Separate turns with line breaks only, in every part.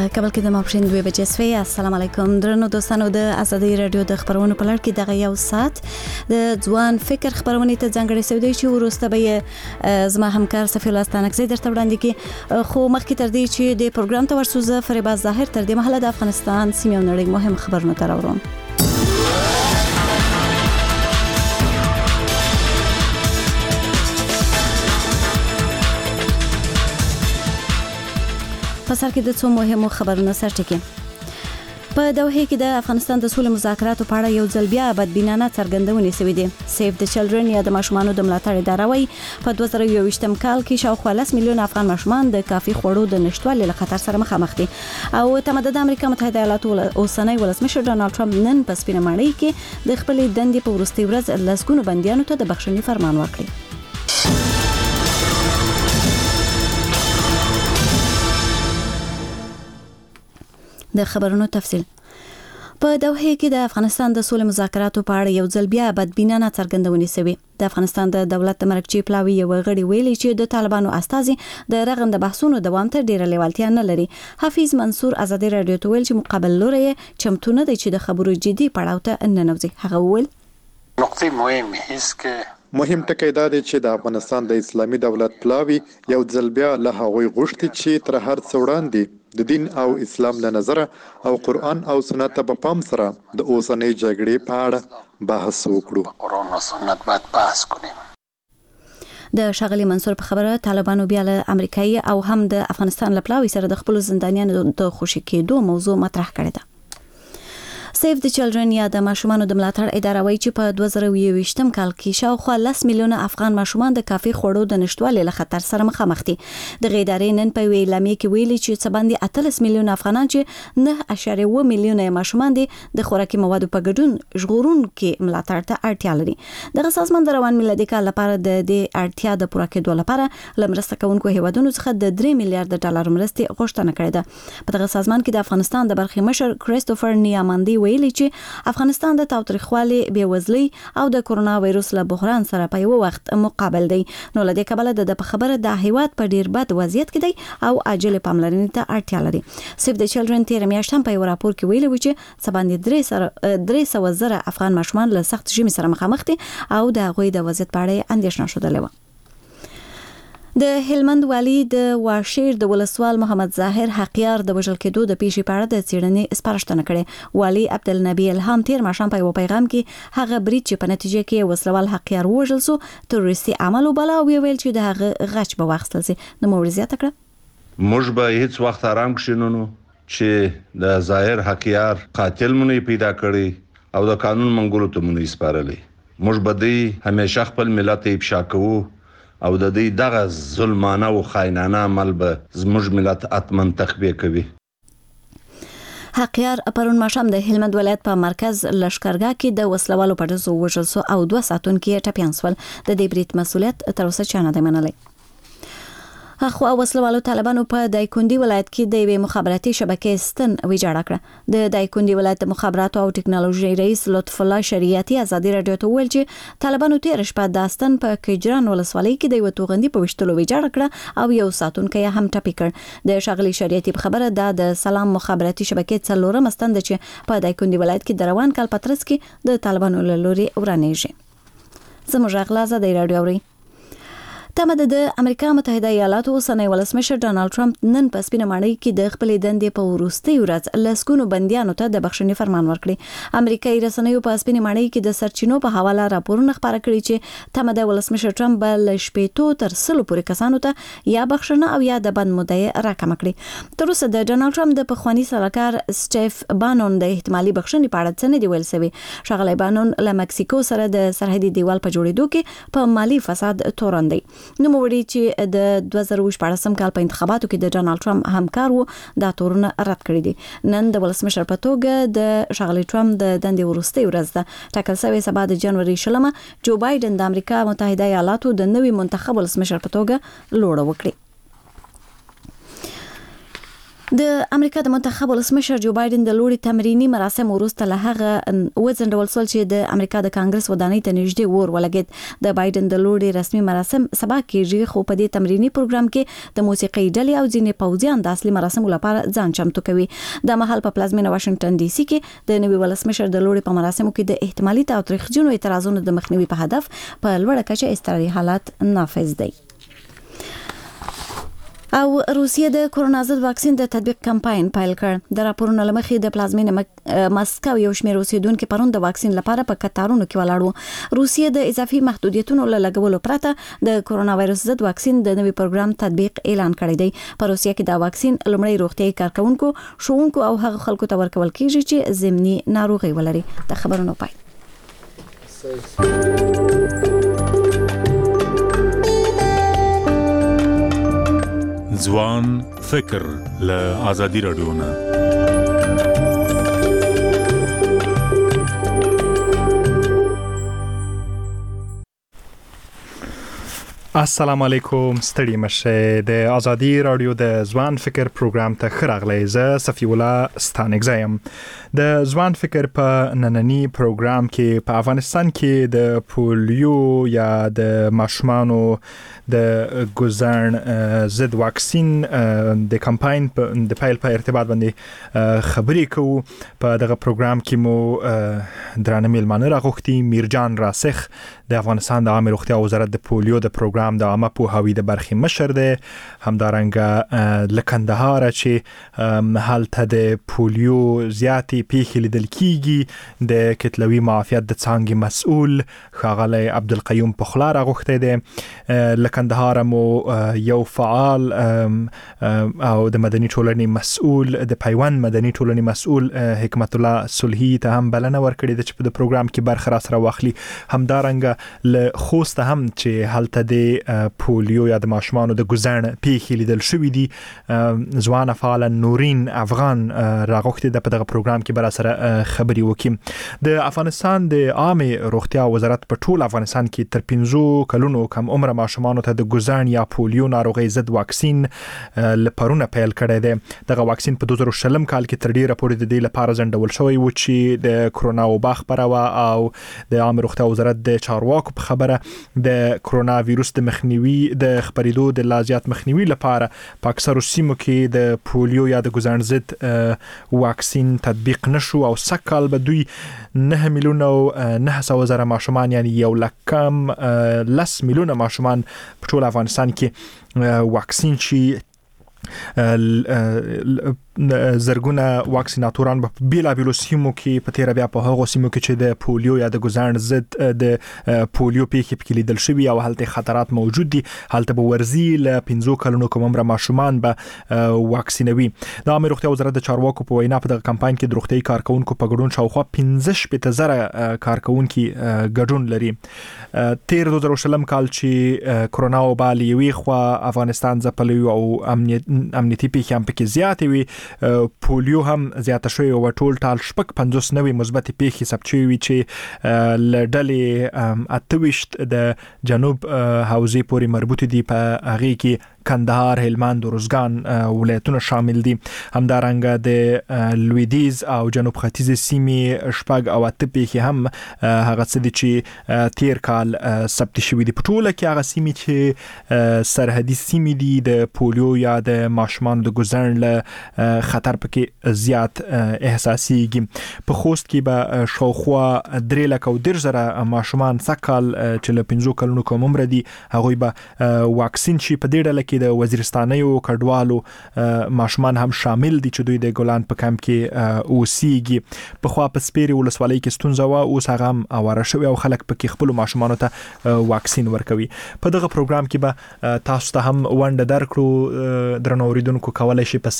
کابل کې د ماپښین 2 بجې سوي. السلام علیکم درنو دوستانو، د ازادي رادیو د خبرونو په لړ کې دغه یو ساعت د ځوان فکر خبرونه ته ځانګړې سوي چې ورسته به زما همکار صفی الله ستانکزی درته وړاندې کې. خو مخکې تر دې چې د پروګرام ته ورسوزه فریبا ظاهر تر دې مهاله د افغانستان سیمې او نړۍ مهم خبرونه ته راوړم. په سر کې د څو مهمو خبرونو سرټکی. په دوحه کې د افغانستان د سولې مذاکراتو په اړه یو ځل بیا بدبینانه څرګندونې شوې دي. سیف د چلډرن یا د ماشومانو د ملاتړ اداره وايي په 2021م کال کې شاوخوا 10 میلیون افغان ماشومان د کافي خوړو د نشټوالي له خطر سره مخامخ دي. او د امریکا متحده ایالاتو اوسنی ولسمشر ډونالد ټرمپ نن په سپینه ماڼۍ کې د خپلې دندې په وروستۍ ورځ لسګونو بندیانو ته د بخښنې فرمان ورکړ. د خبرونو تفصیل. په دوحه کې د افغانستان د سولې مذاکراتو په اړه یو ځل بیا بدبینانه څرګندونې شوې. د افغانستان د دولت مرکزی پلاوی یو غړي ویلي چې د طالبانو استازي د رغند بحثونو دوام ته ډیره لیوالتیا نه لري. حفیظ منصور ازادي رادیو ته ویل چې مقابل لوري چمتو نه دی چې د خبرو جدي پړاو ته ننوځي. هغه ویل
نقطه مهمه هیڅ کې
مهم ټکی دا دی چې د افغانستان د اسلامي دولت پلاوی یو ځل بیا له هغوی غوښتي چې تر هر څه وړاندې د دین او اسلام له نظره او قرآن او سنت په پام سره د اوسنۍ جګړې په اړه بحث وکړو.
قرآن او سنت باید بحث کړو.
د شاغلی منصور په خبره طالبانو بیا له امریکایي او هم د افغانستان له پلاوی سره د خپل زندانیانو د خوشی کېدو موضوع مطرح کړې ده. سیف د چلډرن یا د ماشومانو د ملاتړ اداره وايي چې په 2021م کال کې شاوخوا 10 میلیونه افغان ماشومان د کافي خوړو د نشټوالي له خطر سره مخامخ دي. د غیدارې نن په ویلامې کې ویلي چې څه باندې 18 میلیونه افغانان چې 9.1 میلیونه ماشومان دي د خوراکي موادو په ګډون ژغورونکو ملاتړ ته اړتیا لري. دغه سازمان د روان میلادي کال لپاره د اړتیا د پوره کېدو لپاره لمرسته کوونکو هیوادونو څخه د 3 میلیارډ ډالر مرستې غوښتنه کړې ده. په دغه سازمان کې د افغانستان د برخې مشر کریستوفر نیاماندي ویلي چې افغانستان د تاوتریخوالي، بېوزلۍ او د کرونا وایروس له بحران سره په یو وخت مقابل دی. نو لدې کبله د خبره د هیواد په ډیر بد وضعیت کې دی او عاجل پاملرنې ته اړتیا لري. سیف د چلډرن تیر میاشت هم په یو راپور کې ویلي و چې څه باندې 300 زره افغان ماشومان له سخت ژمي سره مخامخ دي او د هغوی د وضعیت په اړه اندېښنه شوه. د هلمند والی د واشیر د ولسوال محمد ظاهر حقیار د وژل کېدو د پیښې په اړه د څېړنې سپارښتنه کړې. والی عبدالنبی الهام تیر ماښام په یو پیغام کې هغه برید چې په نتیجه کې وسلوال حقیار وژل شو تروریستي عمل وباله او ویل چې د هغه غچ به واخیستل شي. د مورزیات کړه
موږ به هیڅ وخت آرام کښینو چې د ظاهر حقیار قاتل مونږ پیدا کړی او د قانون منګولو ته مونږ سپارلی. موږ به دی همیشه خپل ملت افشا کوو او د دې دغه ظلمانه او خاینانه عمل به زموږ ملت اتمن تخبیه کوي.
حقیار پرون ماښام د هلمند ولایت په مرکز لشکرګاه کې د وسلوالو په ډزو وژل شو او 2 ساعتونکي ټپیان شول. د دې برید مسؤلیت تر اوسه چا نه دی منلی. خو وسلوالو طالبانو په دایکندي ولایت کې د یوې مخابراتي شبکې ستن ویجاړه کړه. د دایکندي ولایت مخابراتو او ټکنالوژي رئیس لطف الله شریعتي ازادي رادیو ته ویل چې طالبانو تیر شپه د ستن په کجران ولسوالۍ کې د یو توغندي په وشتلو ویجاړه کړه او یو ساتونکی هم ټپي کړ. د شاغلی شریعتي په خبره د سلام مخابراتي شبکې څلورم ستن چې په دایکندي ولایت کې د روان کال په ترڅ کې د طالبانو له لوري ورانېږي. زموږ غلا ازادي رادیو اوري. تمه د امریکا متحده ایالاتو اوسنی ولسمشر ډونالد ټرمپ نن په سپینه ماڼۍ کې د خپلې دندې په وروستۍ ورځ لسګونو بندیانو ته د بخښنې فرمان ورکړي. امریکایي رسنیو په سپینه ماڼۍ کې د سرچینو په حواله راپورونه خپاره کړي چې تمه د ولسمشر ټرمپ به له 8 تر 100 پورې کسانو ته یا بخښنه او یا د بند مدعي راکمه کړي. تر اوسه د ډونالد ټرمپ د پخوانی سلاکار سټیف بانون د احتمالي بخښنې په اړه څه نه دی ویل شوی. شاغلی بانون له مکسیکو سره د سرحدي دیوال په جوړېدو کې په مالی فساد تورن دی. نو موړي چې د 2014 کال په انتخاباتو کې د ډونالد ټرمپ همکار وو دا تورونه رد کړی دي. نن د ولسمشر په توګه د شاغلی ټرمپ د دندې وروستۍ ورځ ده. ټاکل شوی سبا د جنوري 20 جو بایدن د امریکا متحده ایالاتو د نوي منتخب ولسمشر په توګه لوړه وکړي. د امریکا د منتخب ولسمشر جو بایدن د لوړي تمرینی مراسم وروسته له هغه وځنډول شول چې د امریکا د کانګرس ودانۍ ته نږدې ور ولګید. د بایدن د لوړي رسمي مراسم سبا کېږي، خو په دې تمرینی پروګرام کې د موسیقي ډلې او ځینې پوځیان د اصلي مراسمو لپاره ځان چمتو کوي. د مهال په پلازمینه واشنگټن ډي سي کې د نوي ولسمشر د لوړي په مراسمو کې د احتمالي تاوتریخجنو اعتراضونو د مخنیوي په هدف په لوړه کچه اضطراري حالت نافذ دی. او روسیه د کرونا ضد واکسین د تطبیق کمپاین پیل کړ. د راپورونو لمخې د پلازمینه مسکو یو شمېر اوسیدونکو پرون د واکسین لپاره په کتارونو کې ولاړو. روسیه د اضافي محدودیتونو له لګولو پرته د کرونا وایرس ضد واکسین د نوي پروګرام تطبیق اعلان کړی دی. په روسیه کې دا واکسین لومړی روغتيایي کارکونکو، ښوونکو او هغه خلکو ته ورکول کیږي چې ضمني ناروغي ولري. د خبرونو پای.
ځوان فکر له آزادي رادیو نه. السلام علیکم، ستړي مشه. د آزادي رادیو د ځوان فکر پروګرام ته خراغلی. زه صفی الله ستانکزایم. د ځوان فکر په نننی پروګرام کې په افغانستان کې د پولیو یا د ماشومانو د ګوزن ضد واکسین د کمپاین د پیل په ارتباط باندې خبرې کوو. په دغه پروګرام کې مو درانه میلمانه راغوښتي. میرجان راسخ د افغانستان د عامه روغتیا وزارت د پولیو د پروګرام د عامه پوهاوي د برخې مشر دی. همدارنګه لکندهار چې هلته د پولیو زیاتې پیښې لیدل کیږي د کتلوي معافیت د څانګې مسؤل ښاغلی عبدالقیوم پخلا راغوښتی دی. لکندهار مو یو فعال او د مدني ټولنې مسؤل، د پیوند مدني ټولنې مسؤل حکمت الله صلحي ته هم بلنه ورکړې ده چې په د پروګرام کې برخه راسره واخلي. همدارنګه له خوست هم چې هلته د پولیو یا د ماشومانو د ګوزن پیښې لیدل شوي دي. ځوانه فعاله نورین افغان راغوښتې ده په دغه پروګرام کې به راسره خبرې وکړي. د افغانستان د عامه روغتیا وزارت په ټول افغانستان کې تر 15 کلونو کم عمره ماشومانو ته د ګوزن یا پولیو ناروغۍ ضد واکسین لپاره پیل کړی دی. دغه واکسین په 2020 کال کې تر ډیره پورې د دې لپاره ځنډول شوی و چې د کرونا وبا خپره او د عامه روغتیا وزارت د چارواکو په خبره د کرونا ویروس د مخنیوي د خپرېدو د لا زیات مخنیوي لپاره په اکثرو سیمو کې د پولیو یا د ګوزن ضد واکسین تطبیق نشو او سکهال به دوی 9 میلیونه او 900,000 ماشومان یعنی 110 میلیونه ماشومان په ټول افغانستان کې واکسین شي. زرګونه واکسیناتوران په بیلابیلو سیمو کې په تیر بیا په هغو سیمو کې چې د پولیو یا د ګوزن ضد د پولیو پیښې پکې لیدل شوي او هلته خطرات موجود دي. هلته به ورزي له 15 کلونو کم عمره ماشومان به واکسینوي. د عامه روغتیا وزارت د چارواکو په وینا په دغه کمپاین کې د روغتیایي کارکونکو په ګډون شاوخوا 15,000 کارکونکي ګډون لري. تیر 2020 کال چې کرونا وبا له یوې خوا افغانستان ځپلی او امنیتي پیښې هم پکې زیاتې وي، پولیو هم زیاته شوې او ټول ټال 50 نوې مثبتې پیښې ثبت شوې وي چې له ډلې 28 د جنوب حوزې پورې مربوط دي. په هغې کې کندهار، هلمند، روزګان ولایتونه شامل دي. همدارنګه د لویدیز او جنوب ختیځ سیمې 8 او 8 پیښې هم هغه څه دي چې تیر کال ثبت شوي دي. په ټوله کې هغه سیمې چې سرحدي سیمې دي د پولیو یا د ماشومان د ګوزن له خطر پکې زیات احساسيږي. په خوست کې به شاوخوا 3,10,000 ماشومان سکهال چې له 15 کلونو کم عمر دي هغوی به واکسین شي. په دې ډله کې د وزیرستانیو کډوالو ماشومان هم شامل دي چې دوی د ګولان په کمپ کې اوسېږي. په خوا په سپیرې ولسوالۍ کې ستونزه وه، اوس هغه هم اواره شوې او خلک پکې خپلو ماشومانو ته واکسین ورکوي. په دغه پروګرام کې به تاسو ته هم ونډه درکړو. درنو اوریدونکو کولی شي په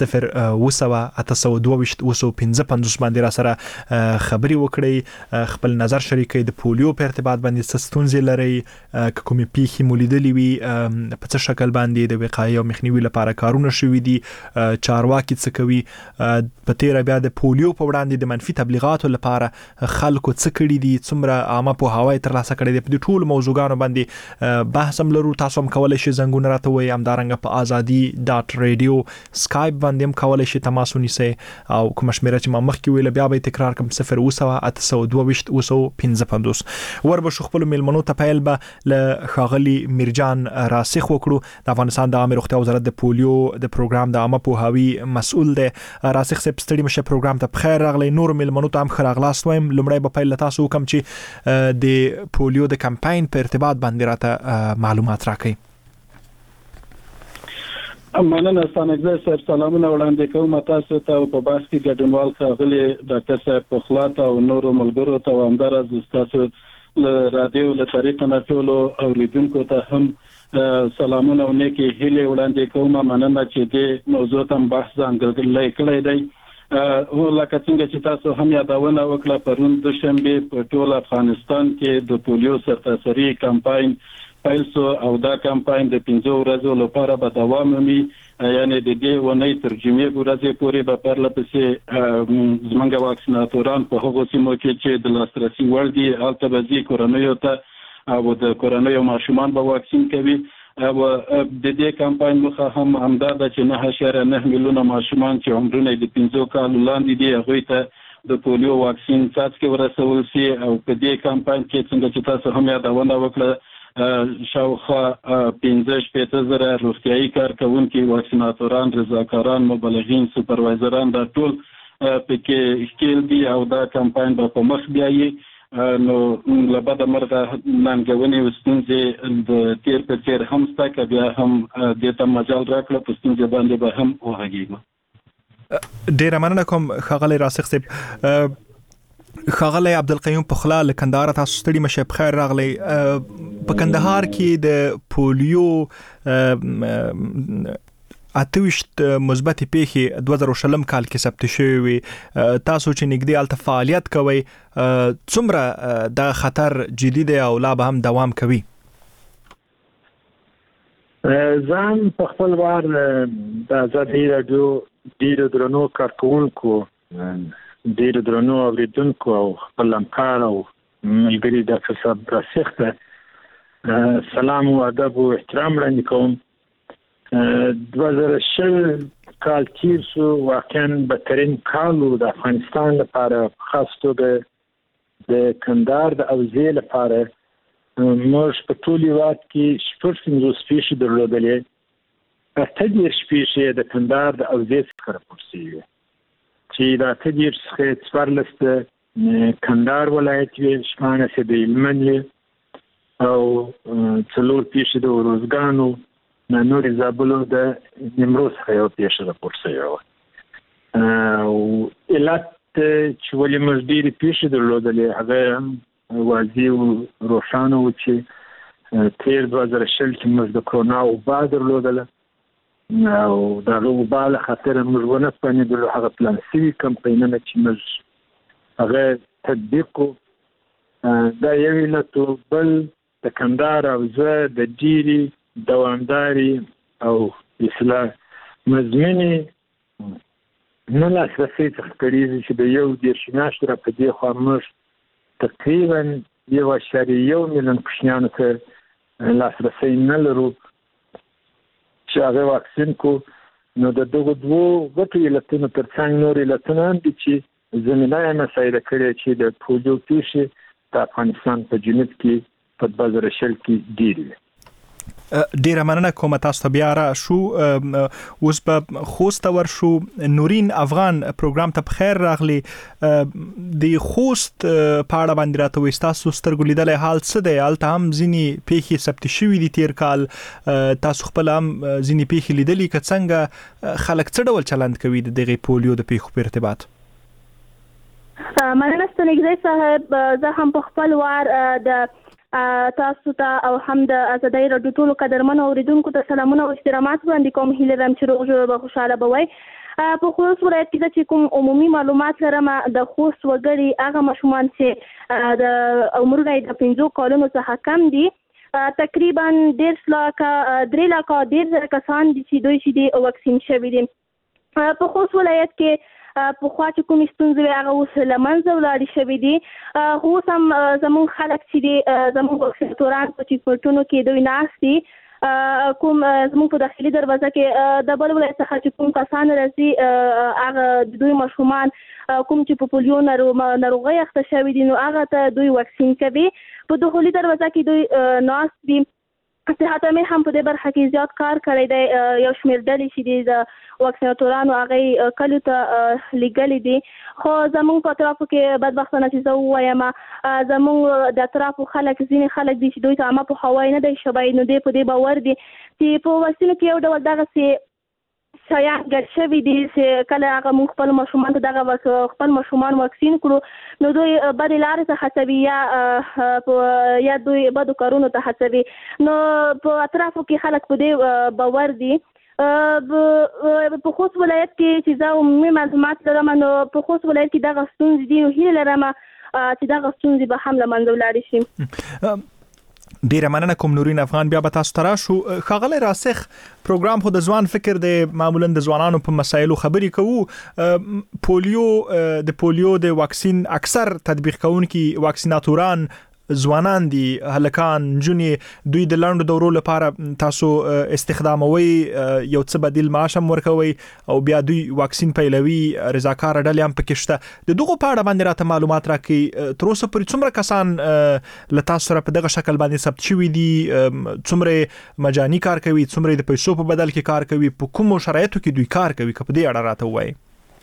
0-822-255 باندې راسره خبرې وکړئ، خپل نظر شریکئ. د پولیو په ارتباط باندې څه ستونزې لرئ، که کومې پیښې مو لیدلې وي په څه شکل باندې د وقایې او مخنیوي لپاره کارونه شوي دي، چارواکي څه کوي، په تیره بیا د پولیو په وړاندې د منفي تبلیغاتو لپاره خلکو څه کړي دي، څومره عامه پوهاوی ترلاسه کړی دی. په دې ټولو موضوعګانو باندې بحث هم لرو. تاسو هم کولی شئ زنګونه راته ووایئ، همدارنګه په ازادي ډاټ ریډیو سکایپ باندې هم کولی شئ تماس ونیسئ، او کومه شمېره چې ما مخکې ویله بیا به یې تکرار کړم 02822 وربشو خپلو میلمنو ته پیل به له ښاغلي میرجان راسخ وکړو. د افغانستان د عامه روغتیا وزارت د پولیو د پروګرام د عامه پوهاوي مسؤل دی. راسخ صاحب ستړي مشه پروګرام ته بخیر راغلی. نور میلمنو ته هم ښه راغلاست وایم. لومړی به پیل له تاسو وکړم چې د پولیو د کمپاین په ارتباط باندې راته معلومات راکړئ.
مننه ستانګزی صاحب، سلامونه وړاندې کوم تاسو ته په باس کې ګډونوال ښاغلي ډاکټر صاحب پخلاته او نورو ملګرو ته، او همداراز تاسو له رادیو له طریقه نه ټولو اوریدونکو ته هم سلامونه او نیکی هیلې وړاندې کوم. مننه چې دې موضوع ته بحث ځانګړی کړی دی. لکه څنګه چې تاسو هم یادونه وکړه، پرون دوشنبه په ټول افغانستان کې د پولیو سرتاسري کمپاین پیل شو، او دا کمپاین د 15 ورځو لپاره به دوام ومي، یعنی د دې ونې تر جمعې ورځې پورې به پرله پسې زمونږ واکسیناتوران په هغو سیمو کې چې د لاسرسي وړ دي هلته به ځي کورنیو ته، او د کورنیو ماشومان به واکسین کوي. او د دې کمپاین موخه هم همدا ده چې 9.9 میلیونه ماشومان چې عمرونه د 15 کالو لاندې دي هغوی ته د پولیو واکسین څاڅکي ورسول شي. او په دې کمپاین کې څنګه چې تاسو هم یادونه وکړه، شاوخوا 15,000 روغتیايي کارکونکي، واکسیناتوران، رضاکاران، مبلغین، سوپروایزران دا ټول پکې ښکیل دي، او دا کمپاین به په مخ بیایي. نو له بده مرغه ننګونې او ستونزې د تیر په څیر هم شته، که بیا هم دې ته مجال راکړه په ستونزې باندې به هم وغږېږو.
ډېره مننه کوم ښاغلی راسخ صاحب. ښاغلی عبدالقیوم پخلا له کندهار، تاسو ستړي مشه، بخیر راغلی. په کندهار کې د پولیو 28 مثبتې پیښې 2020 کال کې ثبت شوې وي. تاسو چې نږدې هلته فعالیت کوئ، څومره دا خطر جدي دی او لا به هم دوام کوي؟
ځان په خپل وار د ازادي راډیو ډېرو درنو کارکوونکو، ډېرو درنو اوریدونکو او خپل همکار او ملګري ډاکټر صاحب راسخ ته سلام او ادب او احترام وړاندې کوم. 2020 کال تیر شو، واقعا بدترین کال و د افغانستان لپاره، خاص توګه د کندهار د اوضاع لپاره. موږ په ټول هېواد کې 50 پیښې درلودلې، 18 پیښې د کندهار د اوضاع څخه راپور شوې، چې د 18 څخه 14 د کندهار ولایت وي، 16 د هلمند وي، او 4 پیښې د اروزګانو، نورې زابلو د نیمروز څخه یو پیښه راپور شوې وه. او علت چې ولې موږ ډېرې پیښې درلودلې هغه هم واضح او روښانه و چې تېر 2020 کې موږ د کرونا وبا درلودله، او د هغه وبا له خاطره موږ ونه توانېدلو هغه پلان شوي کمپاینونه چې موږ هغه تطبیق کړو. دا یو علت و. بل د کندهار اوضاع د ډېرې دوامداري او اصلاح مضمنې نه لاسرسي څخه کړېږي، چې د 11 میاشتو را په دې خوا موږ تقریبا 1.1 میلیون کوچنیانو ته لاسرسي نه لرو چې هغه واکسین کو. نو د دغو دوو غټو علتونو تر څنګ نور علتونه هم دي چې زمینه یې مساعده کړې چې د پولیو پیښې د افغانستان په جنوب کې په 2020 کې ډېرې وي.
ډیره مننه کوم. تاسو ته بیا را شو، اوس په خوست ته ورشو. نورین افغان پروګرام ته بخیر راغلی. د خوست په اړه باندې راته وایي تاسو سترګو لیدلی حال څه دی؟ هلته هم ځینې پیښې ثبت شوي دي تیر کال، تاسو خپل هم ځینې پیښې لیدلي، که څنګه خلک څه ډول چلند کوي د دغې پولیو د پیښو په ارتباط؟
مننه ستنګزی صاحب. زه هم په خپل وار د تاسو ته او هم د ازادي راډیو ټولو قدرمنو اوریدونکو ته سلامونه او احترامات وړاندې کوم. هیله لرم چې روغ جوړ به خوشاله به وئ. په خوست ولایت کې چې کوم عمومي معلومات لرم، د خوست وګړي هغه ماشومان چې د عمرونه د 15 کالونو څخه کم دي تقریبا 3 لکه کسان دي چې دوی چې واکسین شوي دي. په خوست ولایت کې پخوا چې کومې ستونزې وې هغه اوس له منځه ولاړې شوې دي. خو اوس هم زموږ خلک چې دي زموږ واکسیناتوران په چیکپوینټونو کې دوی ناست دي. کوم زموږ په داخلي دروازه کې د بل ولایت څخه چې کوم کسان راځي هغه د دوی ماشومان کوم چې په پولیو ناروغۍ اخته شوي دي نو هغه ته دوی واکسین کوي. په داخلي دروازه کې دوی ناست دي. صحت امیر هم په دې برخه کې زیات کار کړی دی. یو شمېر ډلې چې دي د واکسیناتورانو هغه کلیو ته لیږلي دي. خو زموږ په اطرافو کې بدبختانه چې زه ووایم زموږ د اطرافو خلک ځینې خلک دي چې دوی ته عامه پوهاوی نه دی شوی نو دوی په دې باور دي چې په واکسینو کې یو ډول دغسې شیان ګډ شوي دي چې کله هغه موږ خپل ماشومان ته دغه خپل ماشومان واکسین کړو نو دوی بدې لارې ته هڅوي یا دوی بدو کارونو ته هڅوي. نو په اطرافو کې خلک په دې باور دي. په خوست ولایت کې چې زه عمومي معلومات لرم نو په خوست ولایت کې دغه ستونزې دي نو هیله لرم چې دغه ستونزې به هم له منځه ولاړې شي.
ډیره مننه کوم نورین افغان بیا به تاسو ته راشو. ښاغلی راسخ پروګرام خو د ځوان فکر د معمولا د ځوانانو په مسایلو خبرې کوو. د پولیو د واکسین اکثر تطبیق کوونکي واکسیناتوران ځوانان دي، هلکان، نجونې. دوی د لاندو دورو لپاره تاسو استخداموي، یو څه بدیل معاش هم ورکوي او بیا دوی واکسین پیلوي. رضاکار ډلې هم پکې شته. د دغو په اړه باندې راته معلومات راکړئ. تر اوسه پورې څومره کسان له تاسو سره په دغه شکل باندې ثبت شوي دي؟ څومره مجاني کار کوي، څومره د پیسو په بدل کې کار کوي، په کومو شرایطو کې دوی کار کوي؟ که په دې اړه راته ووایئ.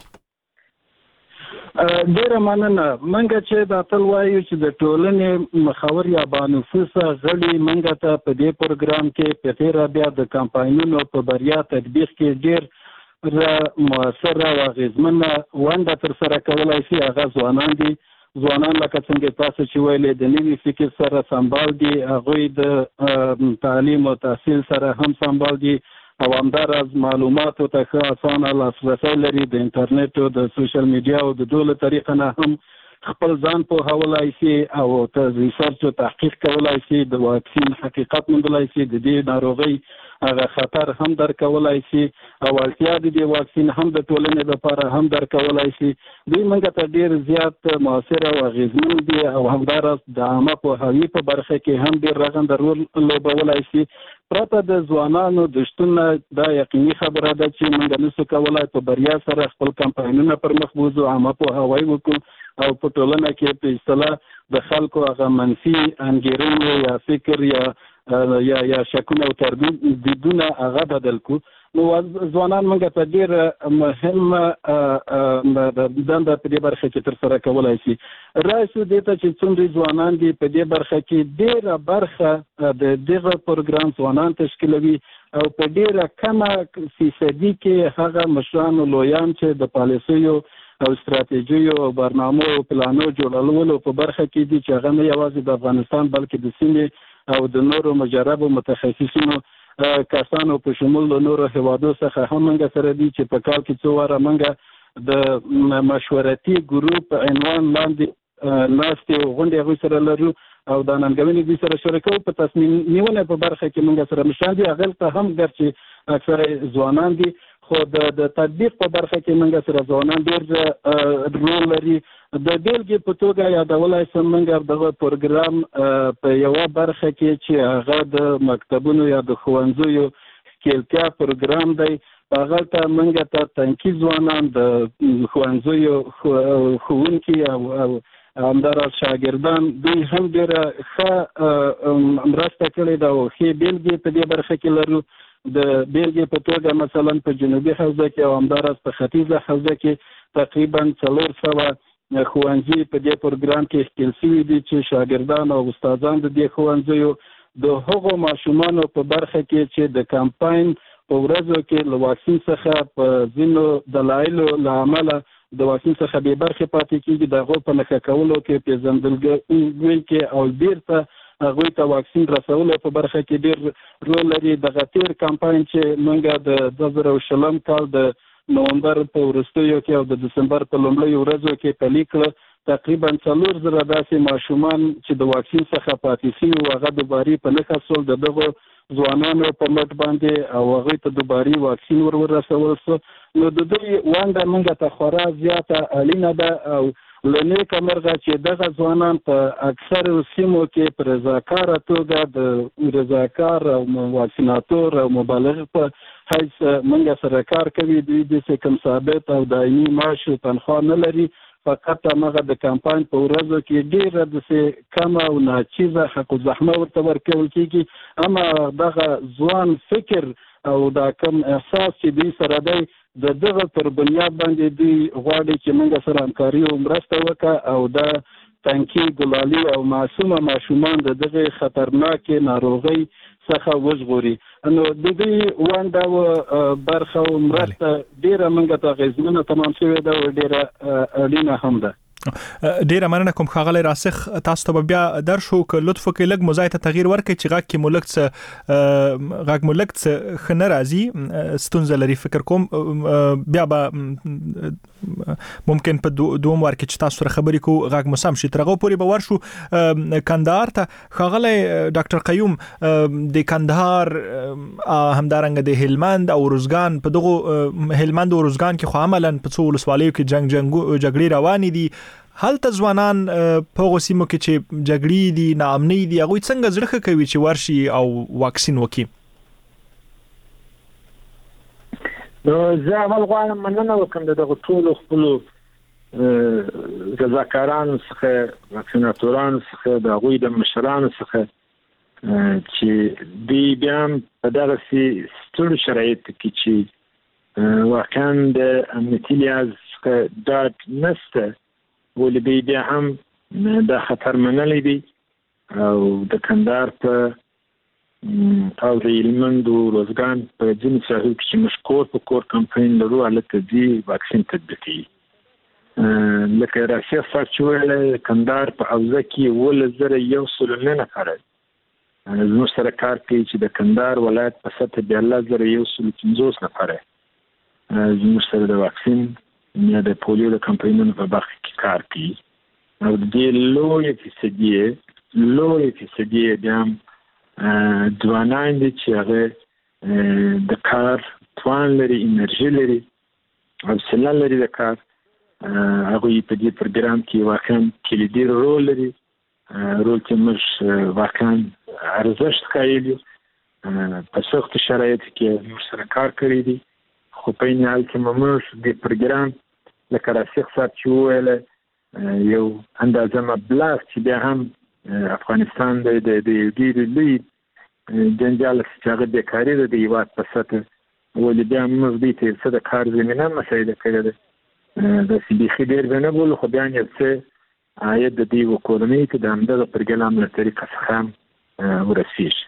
ډیره مننه. منګه چې دا تل وایو چې د ټولنې مخاور یا بانفوسه غړي منګه ته په دې پروګرام کې په تیر بیا د کمپاینونو په بریا تطبیق کې ډیر مؤثر او اغیزمنه ونده تر سره کولای شي. هغه ځوانان دي، ځوانان لکه څنګه تاسو چې ویلې د نوي فکر سره سمبال دي، هغوی د تعلیم او تحصیل سره هم سمبال دي او همداراز معلوماتو ته ښه اسانه لاسرسی لري. د انټرنیټ او د سوشل میډیا او د ډول طریقه نه هم خپل ځان پوهولای شي او ریسرچ او تحقیق کولای شي، د واکسین حقیقت موندلای شي، د دې ناروغۍ هغه خطر هم درکولای شي او اړتیا د دې واکسین هم د ټولنې لپاره هم درکولای شي. دوی موږ ته ډیر زیات مؤثر او اغیزمن دي او همداراز د عامه پوهاوي په برخه کې هم ډیر رغنده رول لوبولای شي. پرته د ځوانانو د شتون دا یقیني خبره ده چې موږ نسو کولای په بریا سره خپل کمپاینونه پر مخ بوځو، عامه پوهاوی وکړو او په ټولنه کې په اصطلاح د خلکو هغه منفي انګیرنې یا فکر یا شکونه او تردیدونه هغه بدل کړو. نو ځوانان موږ ته ډیر مهم دنده په دې برخه کې تر سره کولای شي. راشو دې ته چې څومره ځوانان دي په دې برخه کې ډیره برخه د دغه پروګرام ځوانان تشکیلوي او په ډیره کمه فیصدي کې هغه مشران او لویان چې د پالیسیو او استراتیژیو او برنامو او پلانو جوړولو په برخه کې دي چې هغه نه یوازې د افغانستان بلکې د سیمې او د نورو مجربو متخصصینو کسانو په شمول د نورو هیوادو څخه هم موږ سره دي چې په کال کې څو واره موږ د مشورتي ګروپ عنوان لاندې ناستې او غونډې هغوی سره لرو او د ننګونې دوی سره شریکو. په تصمیم نیونه په برخه کې موږ سره مشران دي، هغه ته هم ګرچې اکثره ځوانان دي خو د تطبیق په برخه کې موږ سره ځوانان ډېر رول لري. د بیلګې په توګه یادولای شم موږ دغه پروګرام په یوه برخه کې چې هغه د مکتبونو یا د ښوونځیو ښکیلتیا پروګرام دی، هغه ته موږ ته تنکي ځوانان د ښوونځیو ښوونکي او همداراز شاګردان دوی هم ډېره ښه مرسته کړې ده او ښې بیلګې په دې برخه کې لرو. د بیلګې په توګه مثلا په جنوبي حوزه کې او همداراز په ختیځه حوزه کې تقریبا 400 ښوونځي په دې پروګرام کې ښکیل شوي دي چې شاګردان او استادان د دې ښوونځیو د هغو ماشومانو په برخه کې چې د کمپاین په ورځو کې له واکسین څخه په ځینو دلایلو له امله د واکسین څخه بې برخې پاتې کېږي، د هغو په نښه کولو کې پېژندګلوۍ کې او بیرته هغوی ته واکسین رسولو په برخه کې ډېر رول لري. دغه تیر کمپاین چې موږ د 2020 کال د نومبر په وروستیو کې او د دسمبر په لومړیو ورځو کې پیل کړ تقریبا 4,000 داسې ماشومان چې د واکسین څخه پاتې شوي وو هغه دوباري په نښه شول د دغو ځوانانو په مټ باندې او هغوی ته دوباري واکسین ورسول شو. نو د دوی ونډه موږ ته خورا زیاته اړینه ده او له نیکه مرغه چې دغه ځوانان په اکثرو سیمو کې په رضاکاره توګه د رضاکار او واکسیناتور او مبلغ په حیث موږ سره کار کوي. دوی داسې کوم ثابت او دایمي معاش او تنخواه نه لري، فقط هغه د کمپاین په ورځو کې ډېره داسې کمه او ناچیزه حق الزحمه ورته ورکول کېږي. اما دغه ځوان فکر او دا کوم احساس چې دوی سره دی د دغه پر بنیاد باندې دوی غواړي چې موږ سره همکاري او مرسته وکړه او دا تنکي ګلالي او معصومه ماشومان د دغه خطرناکې ناروغۍ څخه وژغوري. نو د دې ونډه او برخه او مرسته ډیره موږ ته اغېزمنه تمام شوې ده او ډیره اړینه هم ده.
ډیره مننه کوم ښاغلی راسخ، تاسو ته بیا درشو که لطف وکړئ لږ مو ځای ته تغییر ورکړئ چې غږ مو لږ څه ښه نه راځي، ستونزه لري فکر کوم. بیا به ممکن په دوم وار کې چې تاسو سره خبرې کوو غږ مو سم شي. تر هغه پورې به ورشو کندهار ته. ښاغلی ډاکټر قیوم، د کندهار همدارنګه د هلمند او روزګان په دغو هلمند او روزګان کې خو عملاً په څو ولسوالیو کې جګړې روانې دي. هلته ځوانان په هغو سیمو کې چې جګړې دي، ناامنۍ دي، هغوی څنګه زړه ښه کوي چې ورشي او واکسین وکړي؟
نو زه اول غواړم مننه وکړم د دغو ټولو خپلو رضاکارانو څخه، واکسیناتورانو څخه، د هغوی د مشرانو څخه چې دوی بیا هم په دغسې ستړو شرایطو کې چې واقعا د امنیتي لحاظ څخه ډاډ نشته، ولې دوی بیا هم دا خطر منلی دی او د کندهار په او د هلمند او روزګان په ځینو ساحو کې چې موږ کور په کور کمپاین لرو هلته ځي واکسین تطبیقوي. لکه راسخ صاحب چې ویلی کندهار په حوزه کې 11,109 نفره زموږ سره کار کوي چې د کندهار ولایت په سطح 12,150 نفره زموږ سره د واکسین یا د پولیو د کمپاینونو په برخه کې کار کوي او د دې لویه فیصدي بیا هم ځوانان دي چې هغه د کار توان لري، انرژي لري، حوصله لري د کار. هغوی په دې پروګرام کې واقعا کلیدي رول لري، رول چې موږ واقعا ارزښت قایل یو. په سختو شرایطو کې موږ سره کار کړی دی، خو په این حال کې موږ د پروګرام لکه راسخ صاحب چې وویله یو اندازه مبلغ چې بیا هم افغانستان د ډېرې لوی جنجال چې هغه بیکاري ده د هېواد په سطح، ولې بیا موږ دوی ته یو څه د کار زمینه مساعده کړې ده. داسې بیخي ډېر به نه بولو خو بیا یو څه عاید د دې کورنۍ ته د همدغه پروګرام له طریقه څخه هم ورسېږي.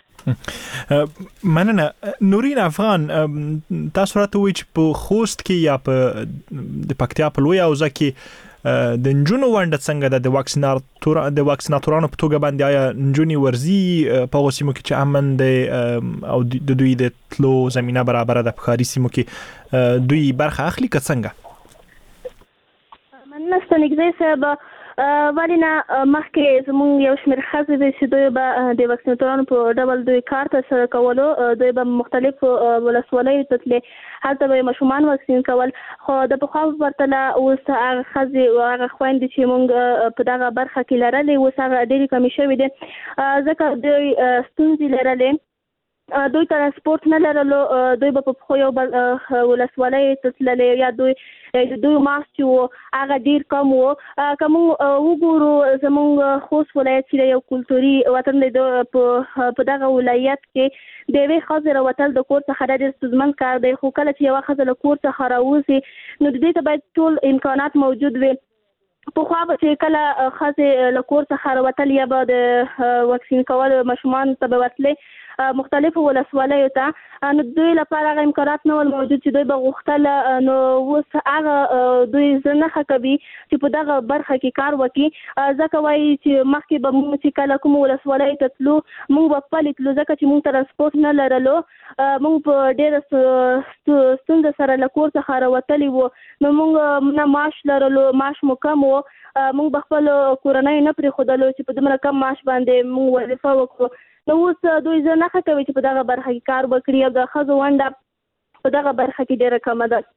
مننه. نورین افغان، تاسو راته وایئ چې په خوست کې یا په د پکتیا په لویه حوزه کې د نجونو ونډه څنګه ده د واکسیناتورانو په توګه باندې؟ آیا نجونې ورځي په هغو سیمو کې چې امن دی او د دوی د تلو زمینه برابره ده؟ په ښاري سیمو کې دوی برخه اخلي که څنګه؟
مننه ستنګزی صاحب. ولې نه مخکې زموږ یو شمېر ښځې دي چې دوی به د واکسیناتورانو په ډول دوی کار ترسره کولو، دوی به مختلفو ولسوالیو ته تلې، هلته به ماشومان واکسین کول. خو د پخوا په پرتله اوس هغه ښځې او هغه خویندې چې موږ په دغه برخه کې لرلې اوس هغه ډېرې کمې شوې دي، ځکه دوی ستونزې لرلې. دوی ترانسپورت نه لرلو، دوی به په پښو یو بل ولسوالۍ ته تللې یا دوی ماسک چې وو هغه ډېر کم وو. که موږ وګورو زموږ خوست ولایت چې یو کلتوري وطن دی، په دغه ولایت کې د یوې ښځې راوتل د کور څخه ډېر ستونزمن کار دی، خو کله چې یوه ښځه له کور څخه راوځي نو د دې ته باید ټول امکانات موجود وي. پخوا به چې کله ښځې له کور څخه راوتل یا به د واکسین کولو ماشومان ته به وتلې، مختلفو ولسوالیو ته نو دوی لپاره هغه امکانات نه ول موجود چې دوی به غوښتل نو اوس هغه دوی زنه کوي چې په دغه برخه کې کار وکړي ځکه وایي چې مخکې به موږ چې کله کوم ولسوالیو ته تلو موږ به پلي تلو ځکه چې موږ ترانسپورټ نه لرلو موږ په ډېره ستونزه سره له کور څخه راوتلي وو نو موږ نه معاش لرلو معاش مو کم وو موږ به خپل کورنۍ نه پرېښودلو چې په دومره کم معاش باندې موږ وظیفه وکړو نو اوس دوی زه نښه کوي چې په دغه برخه کې کار وکړي او د ښځو ونډه په دغه برخه کې ډېره کمه ده.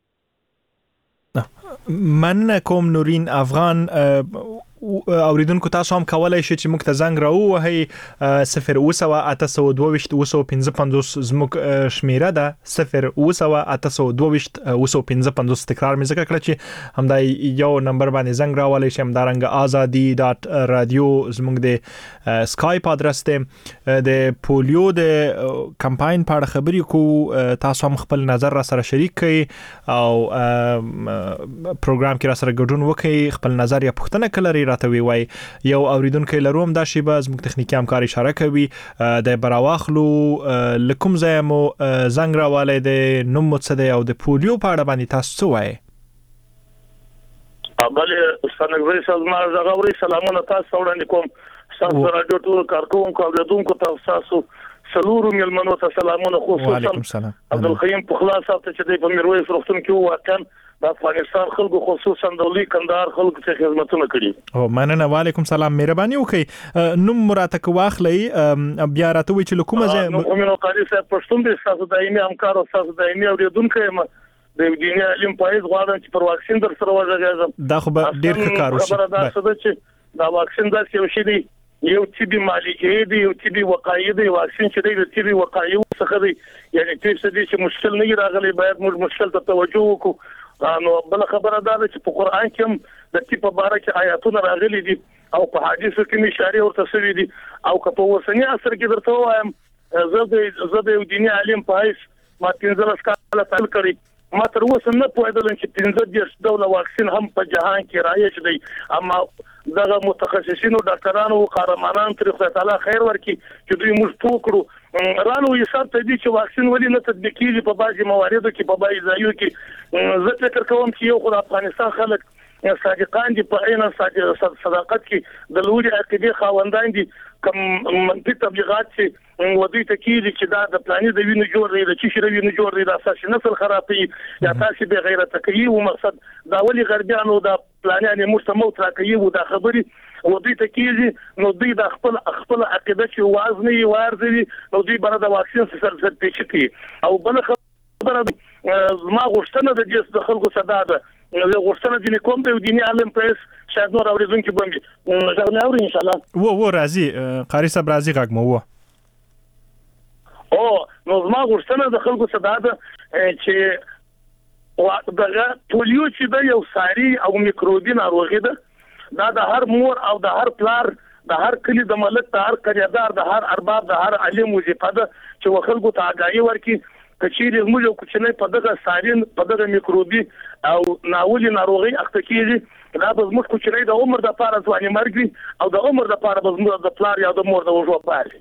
من کوم نورین افغان اوریدونکو تاسو هم کولای شئ چې موږ ته زنګ راووهئ 02822 زموږ شمیره ده 02822 تکرار مې ذکر کړ چې همدا یو نمبر باندې زنګ راولئ شئ همدارنګه azadi.radio زموږ د سکایپ ادرس دی د پولیو د کمپاین په اړه خبرې کو تاسو هم خپل نظر را سره شریک کړئ او پروګرام کې را سره ګډون وکړئ خپل نظر یا پوښتنه کولای راته وی یو اوریدونکو لروم دا شی به زموږ تخنیکی همکار اشاره کوي د براواخلو لکم زمو زنګ راواله د نوم متصد او د پولیو په اړه باندې تاسو څه وایي
بل څنګه زما زغوري سلامونه تاسو وړاندې کوم تاسو راډیو ټول کارکونکو او دونکو تاسو سلورو ملمنو ته سلامونه خصوصا عبدالخیم په خلاص ته چې د میرویس روغتون کې واقعا د افغانستان خلکو خصوصا د لوی کندهار خلکو ته خدمتونه کړي
او مننه وعلیکم سلام مهرباني وکړئ نوم مراتک واخلئ بیا راته وی چې کومه ځای
موږ قاری صاحب پښتون دي تاسو دایمي همکار او تاسو دایمي اوریدونکو یم د دیني علم پایز غواړم چې پر واکسین در سره وځم
دا خو به ډیر ښه کار وشي
خبره ده چې دا واکسین داسې یو شی دی یو طبي مالکي دی یو طبي وقایي دی واکسین چې دی طبي وقایي څخه دی یعنی تاسو دې چې مشکل نه راغلی باید موږ مشکل ته توجه وکړو نو بل خبره ده چې په قران کې هم د طب په اړه کې آیاتونه راغلي دي او په حدیثو کې اشاره ورته شوی دي او که په اوسنی عصر کې درته وایم زه د دیني عالم په حیث ما 15 کاله تل کړی ما تر اوسه نه پوهیدل چې 15 ډول واکسین هم په جهان کې رایج دي اما دغه متخصصین او ډاکټرانو او قهرمانان تر خدای تعالی خیر ورکړي چې دوی موږ پوکړو رانو یې سره ته دي چې واکسین ولې نه تطبیق کیږي په بعضي مواردو کې په بعضي ځایو کې زه فکر کوم چې یو خو افغانستان خلک صادقان دي په عین صداقت کې د لوري عقیده خاوندان دي کوم منطقي تبلیغات چې ودی ته کیږي چې دا د پلانې د وینو جوړ دی د چشره وینو جوړ دی د اساسي نسل خرابي یا تاسو به غیرت کوي او مقصد دا ولي غربيانو د پلانې مستموت راکوي او دا خبري ودی ته کیږي نو دوی د خپل عقیده چې وازني وارزي نو دوی بره د واکسین سره پیچي او بل خبره ما غوښتنه د جس د خلکو صدا ده زه غوښتنه دي کوم د دیني عالم پرس شاید نور اوریدونکو باندې ځنه اوري ان شاء الله
و راضي قاری صاحب راضي غږمو
او نو ما غوښتنه د خلکو صدا ده چې دغه پولیو چې د یو ساري او میکروبي ناروغي ده دا د هر مور او د هر پلار د هر کلی د ملک د هر قریادار د هر ارباب د هر علم وظیفه ده چې خلکو ته آگاهي ورکړي کچېری موږ کوچنی په دغه سارین په دغه میکروبي او ناولي ناروغي اخته کیږي دا به موږ کوچنی د عمر د پاره ځواني مرګ او د عمر د پاره به موږ د پلار یا د مور د وژو پاره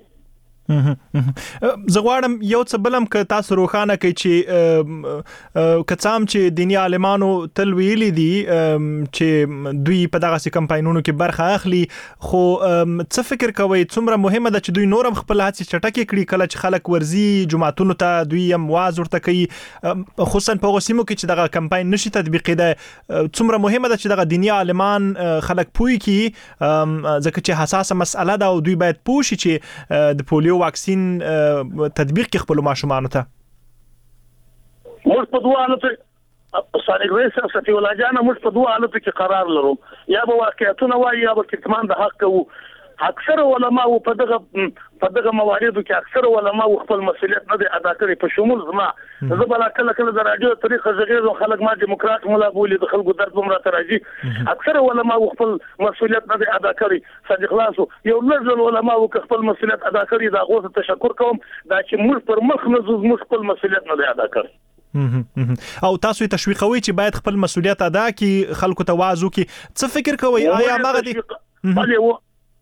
زغواړم یو څه بلم ک تاسو روخانه کوي چې کڅام چې دینی عالمانو تل ویلي دي چې دوی په دغه کمپاینونو کې برخه اخلي خو څه فکر کوي څومره مهمه ده چې دوی نورم خپل هڅې چټکې کړي کله چې خلک ورزي جماعتونو ته دوی هم واز ورته کوي خصوصا په غوسیمو کې چې دغه کمپاین نشي تطبیق ده څومره مهمه ده چې دغه دینی عالمان خلک پوي کی ځکه چې حساسه مسأله ده او دوی باید پوه شي چې د پولیو واکسین تطبیق کې خپل ماشومان ته
موږ په دوه حالت صالح سفي ولا جانا موږ په دوه حالت کې قرار لرو یا به واقعیتونه وایي یا به کتمان د حق کوو اکثر علماء په دغه مواردو کې اکثر علماء خپل مسؤلیت نه ادا کوي په شمول زما زه بل کله د رادیو طریقه زغیر خلک ما دیموکرات مولا بولي د خلکو درد بمره تراجي اکثر علماء خپل مسؤلیت نه ادا کوي صدق خلاصو یو نزل علماء خپل مسؤلیت ادا کوي دا غوښتنه تشکر کوم دا چې موږ پر مخ نه موږ خپل مسؤلیت نه ادا کوي
او تاسو تشویقوي چې باید خپل مسؤلیت ادا کړي خلکو ته وازو کې څه فکر کوي آیا هغه دي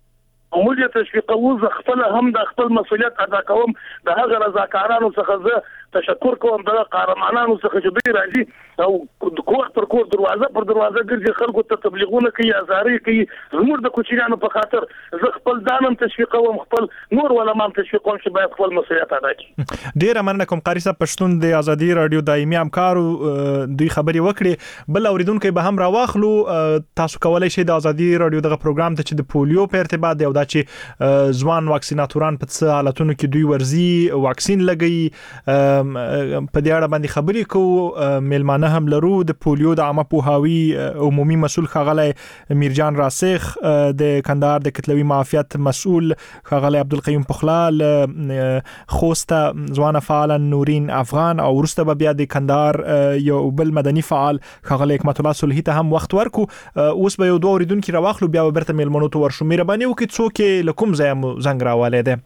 موږ تشویقوو. زه خپل هم د خپل مسؤلیت ادا کوم. د هغه رضاکارانو څخه زه تشکر کوم د قهرمانانو څخه چې دوی راځي او کور پر کور دروازه پر دروازه ګرځي، خلکو ته تبلیغونه کوي، ازاري کوي زموږ د کوچنیانو په خاطر. زه خپل ځانم تشویقوم، خپل نور علما تشویقوم چې باید خپل مسؤلیت ادا کړي.
ډیره مننه کوم قاری صاحب پښتون د ازادي رادیو دایمي همکارو دوی خبري وکړي. بل اوریدونکو به هم راواخلو. تاسو کولای شئ د ازادي رادیو دغه پروګرام ته چې د پولیو په ارتباط دی او دا چې ځوان واکسیناتوران په څه حالتونو کې دوی ورزي واکسین لګي په دې اړه باندې خبرې کوو. میلمانه هم لرو د پولیو د عامه پوهاوي عمومي مسؤل خغلی میرجان راسخ، د کندهار د کتلوي معافیت مسؤل خغلی عبدالقیوم پخلال، خوسته ځوان فعال نورین افغان، او ورسته بیا د کندهار یو بل مدني فعال خغلی حکمت الله صلحي ته هم وخت ورکو. اوس به یو دوه اوریدونکو راواخلو بیا برته میلمنو ته ورشو. مهرباني وکړئ څوک لکم ځای مو زنګ راوالی دی؟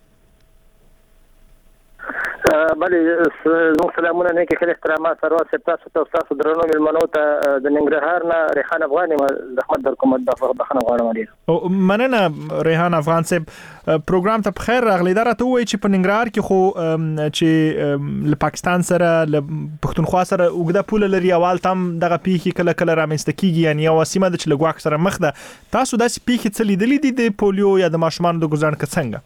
بله زموږ سلامونه نیک خیر احترامات سروات صاحب تاسو ته تاسو درنو ملمنو ته د ننګرهار نه ریحان افغان زحمت در کوم د بخښنه غواړم ډیر
مننه ریحان افغان صاحب. پروګرام ته بخیر راغلی. دا راته وایي چې په ننګرهار کې خو چې له پاکستان سره له پښتونخوا سره اوږده پوله لري، اول تم دغه پیښې کله کله رامنځته کیږي، یعنی یو سیمه د چلګواک سره مخ ده. تاسو داسې پیښې څه لیدلې دي د پولیو یا د ماشومان د ګزارن څنګه؟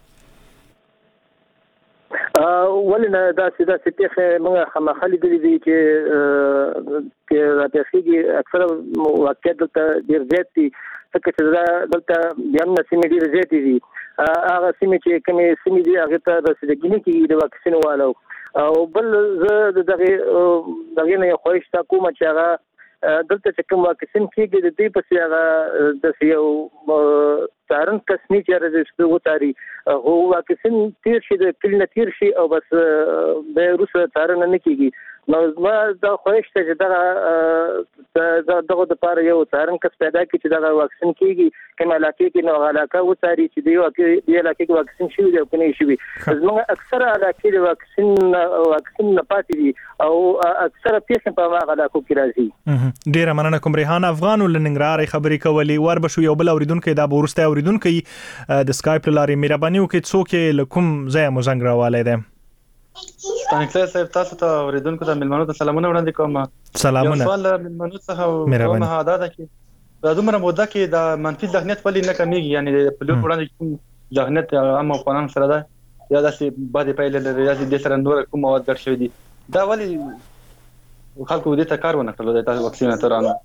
ولنه دا چې پیښه موږ خامخالي دي چې راځي اکثر واقعیت ته ډیر زیات دي، ځکه چې دلته بیا هم سیمې ډیر زیات دي. هغه سیمې چې کومې سیمې دي هغه ته رسیدګي کیږي د واکسین والو. او بل زه دغه نه خوښ تا کوم چې هغه دلته چې کوم واکسین کیږي د دې په هغه د یو څارن کسنی چې راځي وتاري هو واکسین تیر شي د کلینه تیر شي او بس به روسه څارن نه کیږي. نو ما دا خوښ ته چې دغه د پاره یو څارن کس پیدا کړي چې دا واکسین کیږي کومه علاقه کې نو علاقه وتاري چې دی علاقه کې واکسین شي او کني شي. زموږ اکثره علاقې د واکسین نه پاتې دي او اکثره پیښې په هغه علاقو کې راځي.
ډیره مننه کوم ریحان افغان ولنګرهار خبرې کولې. ور بشو یو بل اوریدونکو دا ورسته اوریدونکو د سکایپ لارې مهرباني وکړئ څوک لکم ځای مو زنګ راوالی دی؟
ستانکلر صاحب تاسو ته اوریدونکو ته ملمنو ته سلامونه وړاندې کوم.
سلامونه.
یو سوال ملمنو څخه کومه عادت ده چې د دومره موده کې د منفي ذهنیت ولې نه کمیږي، یعنی د پلوټ وړاندې کوم ذهنیت عام افغانان سره ده یا داسې بعد پایله لري یا د سره نور کوم مواد ګډ شوی دي، دا ولې خلکو دې ته کار ونه کړل د تاسو واکسیناتورانو؟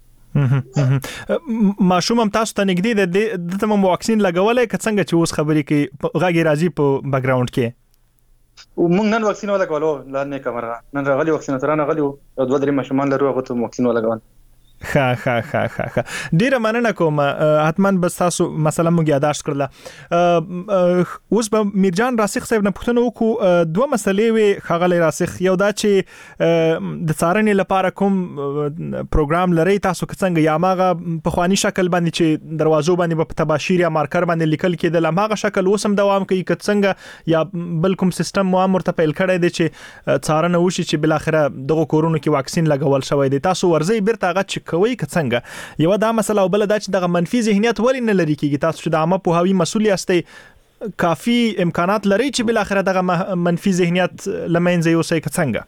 ماشوم هم تاسو ته نږدې د تمام واکسین لګولای که څنګه چې اوس خبرې کې غږی راځي په بیک گراوند کې؟
موږ نن واکسین ولګولو لانه کمره نن راغلي واکسیناتوران غلي او دوه درې ماشومان لرو هغه ته واکسین ولګول.
ښه ډیره مننه کوم. حتما بس تاسو مثلا موږ یاداشت کړل. اوس به میرجان راسخ صاحب نه پوښتنه وکړو. دوه مسلې وي خغلی راسخ. یو دا چې د څارنې لپاره کوم پروګرام لري تاسو څنګه یا ماغه په خواني شکل باندې چې دروازو باندې په تباشیر یا مارکر باندې لیکل کېدل هغه شکل اوس هم دوام کوي که څنګه یا بل کوم سیستم مو امر ته پیل کړی دی چې څارنه وشي چې بل اخره دغه کورونو کې واکسین لګول شوی دی؟ تاسو ورځي بیرته هغه کوي که څنګه؟ یو دا مسله او بل دا چې دغه منفي ذهنیت ولې نه لري کیږي؟ تاسو چې د عامه پوهاوي مسؤل یاستئ کافي امکانات لري چې بل اخره دغه منفي ذهنیت لمنځه یوسئ که څنګه؟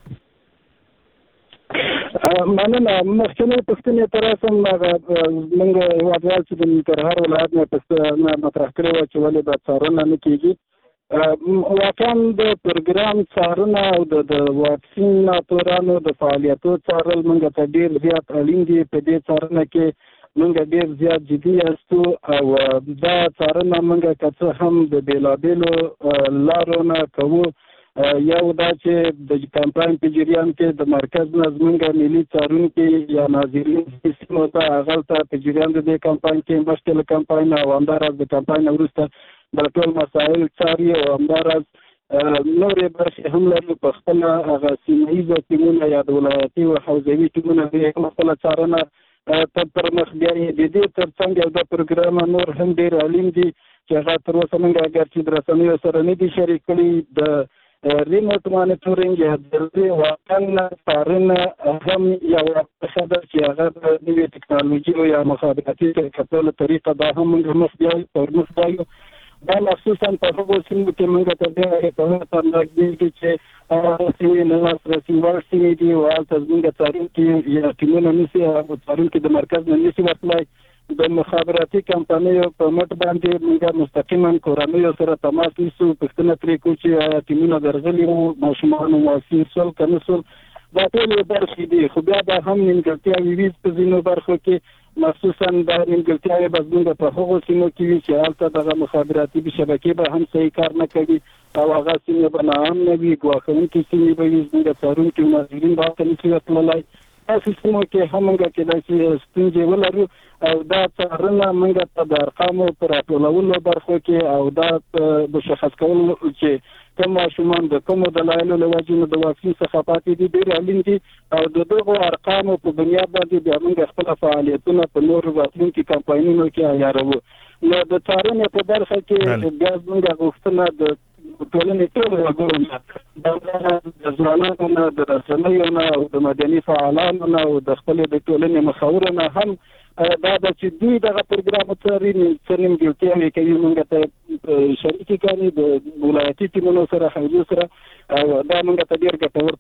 مننه. مخکې پښتنې تر اوسه موږ هیوادوال چې د ننګرهار ولایت نه مطرح کړی و چې ولې دا څارنه نه کیږي. واقعا د پروګرام څارنه او د واکسیناتورانو د فعالیتو څارل موږ ته ډیر زیات اړین دي. په دې څارنه کې موږ ډیر زیات جدي یاستو او دا څارنه موږ که څه هم د بیلابیلو لارو نه کوو. یو دا چې د کمپاین په جریان کې د مرکز نه زموږ ملي څارونکي یا ناظرین سیمو ته هغلته په جریان د دې کمپاین کې مخکې له کمپاین او همداراز د کمپاین وروسته د ټول مسایل څاري او همداراز نورې برخې هم لري په خپله هغه سیمه ییزه ټیمونه یا د ولایتي او حوزوي ټیمونه دوی هم خپله څارنه پر مخ بیایي. د دې تر څنګ یو دا پروګرام نور هم ډېر اړین دي چې هغه تر اوسه موږ اګر چې د رسنیو سره نه دي شریک کړي. د ریموټ مانیټورینګ یا د واقعا څارنه هم یو څه ده چې هغه د نوې ټکنالوژي یا مخابراتي کتلو طریقه دا هم موږ مخ بیایو. دا خصوصا په هغو سیمو کې موږ ته د په نږدې کې چې سیمې نه لاسرسي وړ سیمې دي او هلته زموږ څارونکي یا ټیمونه نیسي او څارونکي د مرکز نه نیسي ورتلای. د مخابراتي کمپنیو په مټ باندې موږ مستقیما کورنیو سره تماس نیسو، پوښتنه ترې کوو چې ټیمونه درغلي وو، ماشومان واکسین شول که نه شول. دا ټول برخې دي، خو بیا دا هم نیمګړتیاوې وي په ځینو برخو کې، مخصوصا دا نیمګړتیاوې به زموږ په هغو سیمو کې وي چې هلته دغه مخابراتي شبکې به هم صحیح کار نه کوي او هغه سیمې به ناامنه وي، ګواښونکې سیمې به وي، زموږ څارونکي ماهرین به هلته نشي ورتللی. داسې سیمو کې هم موږ کېدای شي ستونزې ولرو او دا څارنه موږ ته د ارقامو په راټولولو برخو کې او دا مشخص کول چې کوم ماشومان د کومو دلایلو له وجې نه د واکسین څخه پاتې دي ډېر اړین دي او د دغو ارقامو په بنیاد باندې بیا موږ خپل فعالیتونه په نورو راتلونکي کمپاینونو کې عیاروو. نو د څارنې په برخه کې بیا موږ غوښتنه د ټولنې ټول وګړو نه، د ځوانانو نه، د رسنیو نه او د مدني فعالانو نه او د خپلې د ټولنې مخورو نه هم دا ده چې دوی دغه پروګرام څاري، څه نیمګړتیاوې کوي موږ ته شریکې کوي د ولایتي ټیمونو سره، حوزو سره، او دا موږ ته ډېر ګټور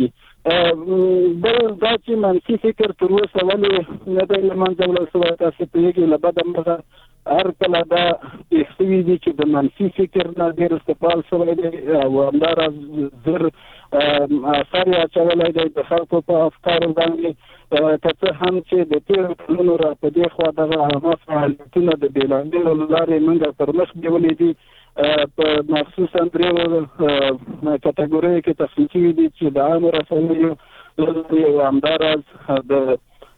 تمامېږي. بل دا چې منفي فکر تر اوسه ولې نه دی له منځه وړل شوی، تاسې پوهېږئ له بده مرغه هر کله دا پېښ شوي دي چې د منفي فکر نه ډېر استفال شوی دی او همداراز زر اثر یې اچولی دی د خلکو په افکارو باندې، که څه هم چې د تېرو کلونو را په دې خوا دغه عامه فعالیتونه د بېلابېلو له لارې موږ پر مخ بیولي دي، په مخصوصا درېیو کټګوریو کې تقسیم شوي دي چې د عامو رسنیو او همداراز د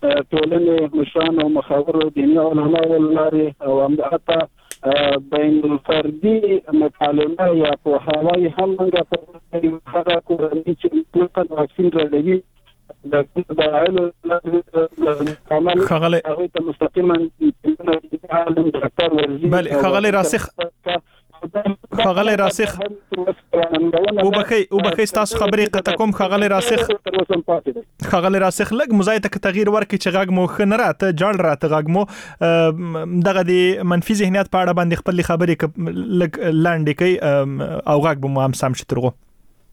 ټولنې مشرانو او مخاورو دیني علماو له لارې او حتی بین الفردي مکالمه یا پوهاوی هم موږ په هغه کورنۍ چې مطلقاً واکسین راوړي د دلایلو
ښاغلی
هغوی ته مستقیما ډاکټر ورزي
ښاغلی راسخ وبخښئ ستاسو خبرې قطع کوم. ښاغلی راسخ لږ مو ځای ته تغییر ورکړئ چې غږ مو ښه نه راته جاړ راته غږ مو دغه د منفي ذهنیت په اړه باندې خپلې خبرې لږ لاندې کوي او غږ به مو هم سم شي تر هغو.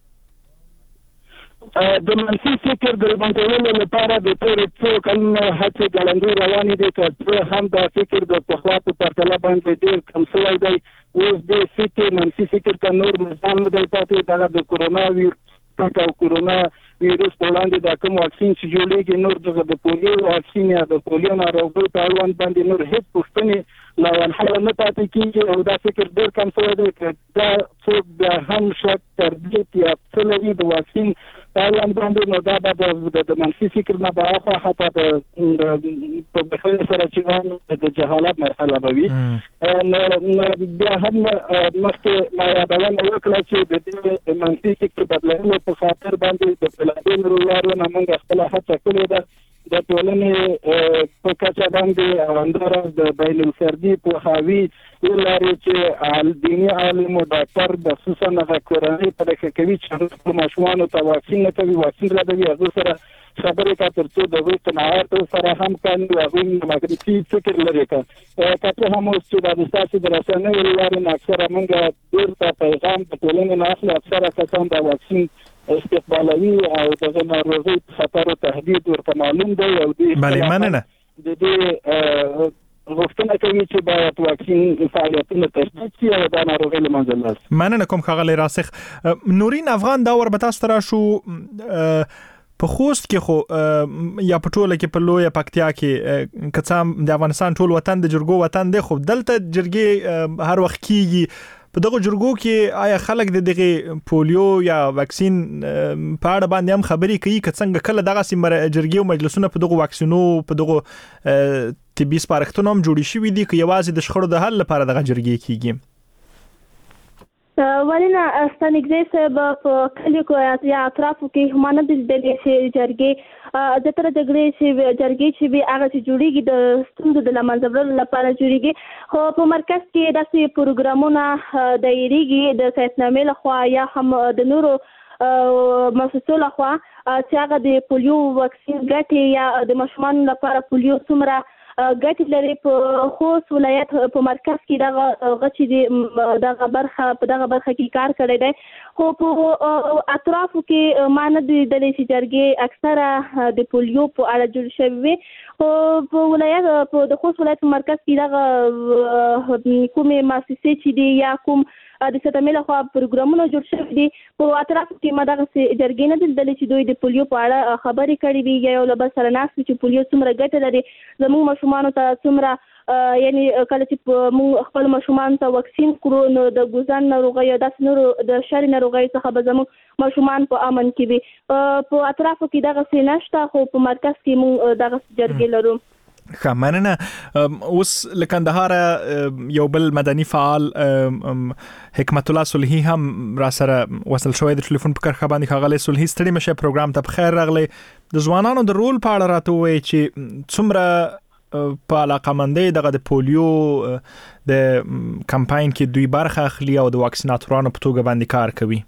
د منفي فکر د بندولو لپاره د تېرو څو کلونو هڅې ګړندۍ روانې دي، که څه هم دا فکر د پخوا په پرتله باندې ډېر کم شوی دی. اوس د فکر منفي فکر ته نور مزان نه دی پاتې. دغه د کورونا ویروس او کورونا ویروس په وړاندې دا کوم واکسین چې جوړېږي نور دغه د پولیو واکسین یا د پولیو ناروغۍ په اړوند باندې نور هېڅ پوښتنې لا ونحله نه پاتې کېږي او دا فکر ډېر کم شوی دی. که دا څوک بیا هم شک تردید یا څه لري د واکسین په اړوند باندې نو دا به د منفي فکر نه به اخوا حتی په بخیر سره چې د جهالت مرحله به وي. بیا هم مخکې ما یادونه وکړه چې د دې منفي فکر بدلولو په خاطر باندې د بېلابېلو لارو نه موږ خپله هڅه کړې ده د ټولنې په کچه باندې او همداراز د بین الفردي پوهاوي لارې چې دیني عالم او ډاکټر خصوصا هغه کورنۍ پرېکړه کوي چې خپلو ماشومانو ته واکسین نه کوي، واکسین ردوي، هغو سره خبرې کا تر څو د هغوی قناعت سره هم کاندي او هغوی منفي فکر لرې که څه هم اوس چې دا د ستاسو د رسنیو له لارې نه اکثره موږ ډېر پیغام د ټولنې نه اخلو، اکثره کسان دا واکسین استقبالوي او دغه ناروغۍ خطر او تهدید ورته معلوم دی او
مننه
د دې غوښتنه کوي چې باید واکسین فعالیتونه تشدید شي او دا ناروغۍ له منځه لاړ شي.
مننه کوم ښاغلی راسخ. نورین افغان دا ور به تاسو ته راشو په خوست کې خو یا په ټوله کې په لویه پکتیا کې که څه د افغانستان ټول وطن د جرګو وطن دی، خو دلته جرګې هر وخت کیږي. په دغه جرګو کې آیا خلک د دغه پولیو یا واکسین په اړه باندې هم خبرې کوي که څنګه کله دغه جرګې او مجلسونه په دغه واکسینو په دغه طبي سپارښتنو هم جوړې شوي دي که یوازې د شخړو د حل لپاره دغه جرګې کیږي؟
ولې نه ستانګزی صاحب په کلیو یا اطرافو کې هم نه دي لیدلې چې جرګې زیاتره جرګې چې وي هغه چې جوړېږي د ستونزو د له منځه وړلو لپاره جوړېږي، خو په مرکز کې داسې پروګرامونه دایریږي د سیاستنامې لخوا یا هم د نورو مؤسسو لخوا چې هغه د پولیو واکسین ګټې یا د ماشومانو لپاره پولیو څومره ګټ لري په خوست ولایت په مرکز کې دغه غچې د دغه برخه کې کار کړی دی خو په اطرافو کې مانه د دلې جرګې اکثره د پولیو په اړه جوړ شوی په ولایت په د خوست ولایت په مرکز کې دغه کومې مؤسسې چې دي یا کوم د ستمل خو پروګرامونه جوړ شوي دي په اطراف کې مدغه جرګې نه دلته چې دوی د پولیو په اړه خبرې کړې وي یا له بل سره ناس چې پولیو څومره ګټه لري زموږ ماشومان ته څومره یعنی کله چې موږ خپل ماشومان ته واکسین کړو نو د ګوزن ناروغي یا د نورو د شری ناروغي څخه به زموږ ماشومان په امن کې وي په اطراف کې دغه سینشته خو په مرکز کې موږ دغه جرګې لرو
خمننه اوس لکندهار یو بل مدني فعال حکمت الله صلحي هم را سره وصل شوی د ټلیفون په کرخه باندې خاغله صلحي ستړي مشه پروګرام ته بخیر راغلی د ځوانانو د رول په اړه راته وایي چې څومره په علاقمندۍ دغه د پولیو د کمپاین کې دوی برخه اخلي او د واکسیناتورانو په توګه باندې کار کوي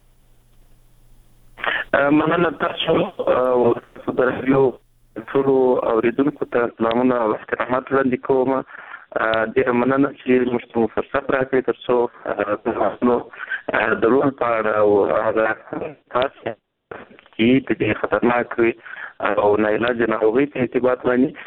مننه تاسو درلو ټول اوریدونکو ته سلامونه او احترامات وړاندې کوم ډېر مننه چې موږ فرصت راکړی ترڅو د رول په اړه او هغه تاسو چې د خطرناک او ناعلاج ناروغۍ په ارتباط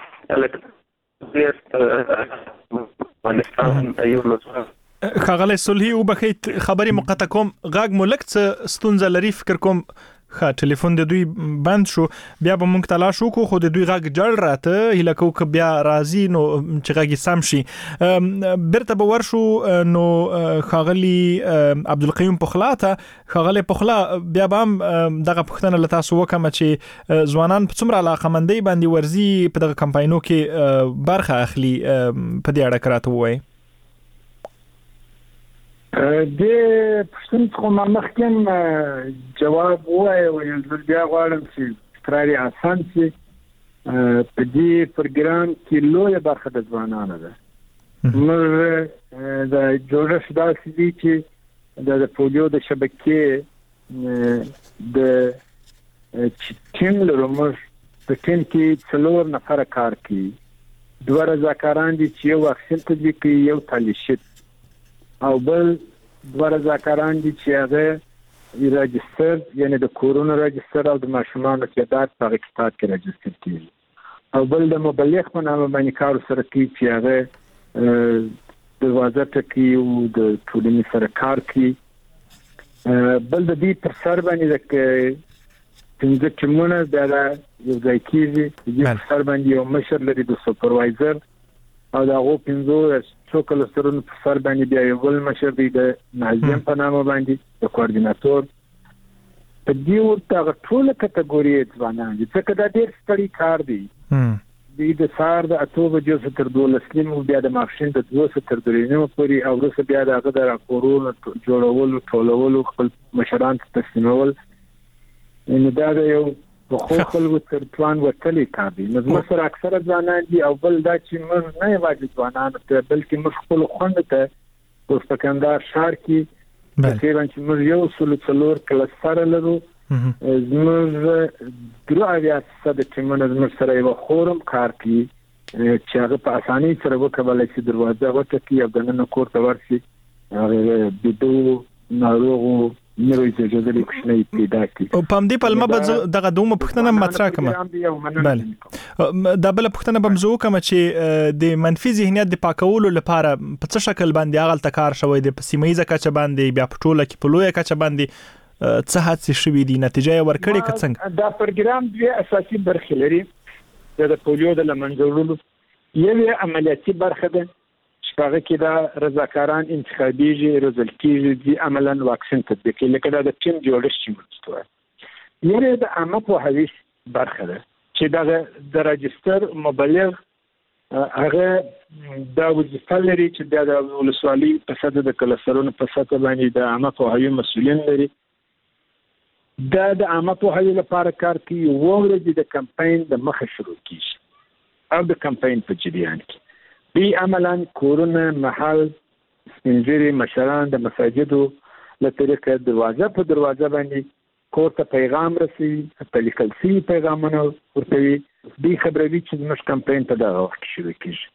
باندې
خاغله صلحي او بخیت خبري مقطع کوم غاګ ملک څه ستونزه لري فکر کوم ټلیفون د دوی بند شو بیا به مونږ تلاش وکړو خو د دوی غږ جړ راته هله کو ک بیا راځي نو چې غږی سم شي برته به ورشو نو خاغلی عبدالقیوم پخلاته خاغلی پخلا بیا به دغه پښتنه لتا سو وکم چې ځوانان په څومره علاقمندۍ باندې ورزي په دغه کمپاینو کې برخه اخلي په دې اړه کراته وای
د پښتون خو مخکم جواب وای او بیا غواړم چې تراري آسان شي په دې پروګرام کې لوی برخه د ځوانانو ده موږ د جوړښت داسې دي چې د پولیو د شبکې د ټیم لرو موږ په ټیم کې 4 نفر کار کوي 2 رضاکاران دي چې یو واکسین تطبیق کوي یو تالیشت او بل 2 رضاکاران دي چې هغه راجستر یعنی د کورونا راجستر او د ماشومانو تعداد په کتاب کې راجستر کیږي او بل د مبلغ په نامه باندې کار سره کوي چې هغه دروازه ټکی او د ټولنې سره کار کوي بل د دې پر سر باندې د څنګه ټیمونه د یو ځای کېږي د سر باندې یو مشر لري د سپروایزر او دا غو پنځو څو کلسترونو په سر باندې بیا یو بل مشر دی د ناظم په نامه باندې د کوارډیناتور په دې ورته ټول کټګوري ځوانان دي څنګه دا ډېر ستړي کار دی د سار د اته بجو تر 12 نیمو بیا د ماخشین د 2 تر 3 نیمو پورې او وروسته بیا دغه د راپورونو جوړولو ټولولو خپل مشران ته تسلیمول نو دا یو خو خلکو تر توان وتلی کار دی نو مثلا اکثره ځوانان دي او بل دا چې موږ نه یوازې ځوانان ته بلکې موږ خپل خوند ته په سکندر شهر کې د تیران چې موږ یو سلو کلستر لرو موږ دروازه څخه چې موږ سره یو خورم کار کوي چې هغه په اسانۍ سره وکولای شي دروازه وټکی او دنه کور ته ورشي هغه بدو ناروغو نو چې د دې کوښنې پیدا کی
او پم دی پلمه دغه دومره پښتنه مطرح کما بله دا بل پښتنه بمزو کما چې د منفي ذهنیت د پاکولو لپاره په څه شکل باندې اغل تکار شوی د سیمایي کچ باندې بیا پټوله کې په لوی کچ باندې څه هڅې شوې دي نتیجه ورکړي کڅنګ
دا پروګرام دوی اساسي برخې لري د پولیو د لمنځولو یوه عملیاتي برخه ده هغه کې دا رضاکاران انتخابيږي رزل کېږي عملاً واکسین تطبیق لکه دا د ټیم جوړښت چې مستوي یره د عامه په حویس برخه ده چې دا د راجستر مبلغ هغه دا وظیفه لري چې د ولسوالۍ په سطح د کلسترونو په سطح باندې د عامه په حویس مسؤلین لري دا د عامه په حویس لپاره کار کوي ورته د کمپاین د مخه شروع کیږي او د کمپاین په جریان کې بی عملاً کورونا محل سپینجری مشران د مساجدو لطریقه دروازه په دروازه باندې کور ته پیغام رسي په لیکل سي پیغامونه ورته بي خبروي چې موږ کمپاین په دغه وخت شروع کیږي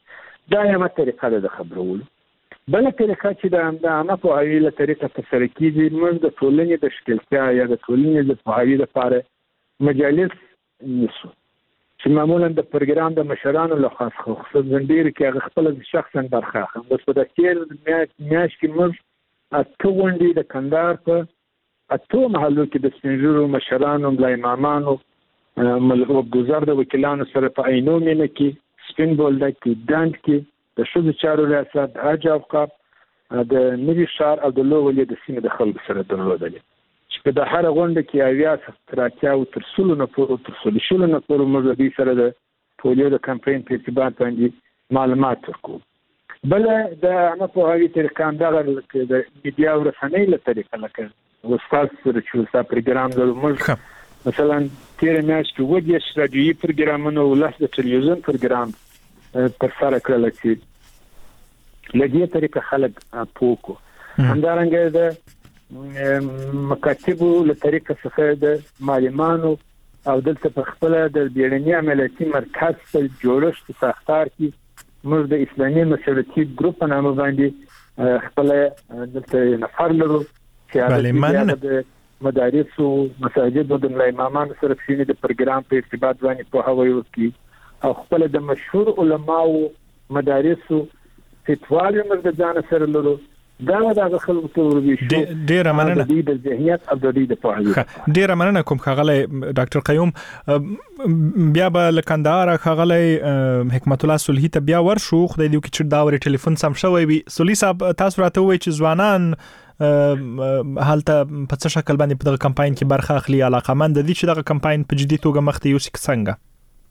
دا یو طریقه ده د خبرولو. بل طریقه چې د عامه پوهاوي له طریقه ترسره کیږي، موږ د ټولنې د شکلتیا یا د ټولنې د پوهاوي لپاره مجالس نیسو چې معمولا د پروګرام د مشرانو له خصوصا ډېر کې هغه خپل شخصا برخه اخلي. بس په داخل میاشت کې موږ اته غونډې د کندهار په اته محلو کې د سپینږیرو مشرانو، ملا امامانو، گذار د وکیلانو سره په عینو مینه کې، سپین بولدک کې، ډنډ کې د ښځو چارو ریاست، د حج اوقاف، د نوي ښار او د لو ولې د سیمې د خلکو سره درلودلې چې په د هر غونډه کې 80 تر 80 تر 100 نه پورې تر 100 نه پورې موږ د سره د پولیو د کمپاین په ارتباط باندې معلومات ورکوو. بل د عامه پوهاوي طریقه همدغه د میډیا او رسنۍ له طریقه لکه استاد سره چې تاسو پروګرام درلود، موږ مثلا تیر میاشت کې ودیش رادیویي پروګرامونه او لاس د تلویزیون پروګرام پر سره کړل چې لږه طریقه خلک پوکو. همدارنګه د مکاتبو له طریقه څخه د معلمانو او دلته په خپل د بیړني عملیاتي مرکز په جوړښت ساختار کې موږ د اسلامي مشورتي ګروپ په نامه باندې خپل دلته نفر لرو چې د مدارس او مساجد د امامان سره د پروګرام په ارتباط باندې په هوایي وکي او خپل د مشهور علماو مدارس فتواوی موږ د ځان سره لرو. دا د خلکو ته وربي
ډیر مننه
د ذهنیت او د پوهاوي.
ډیر مننه کوم خغلی ډاکټر قیوم. بیا به لکندار خغلی حکمت الله صلحی ته بیا ورشو. خدای دې چې دا ور ټلیفون سم شوی وي. صلحی صاحب تاسو راته وایي چې ځوانان حالته په څه شکل باندې په دغه کمپاین کې برخه اخلي، علاقمند دي چې دغه کمپاین په جدي توګه مخ ته یوسي څنګه؟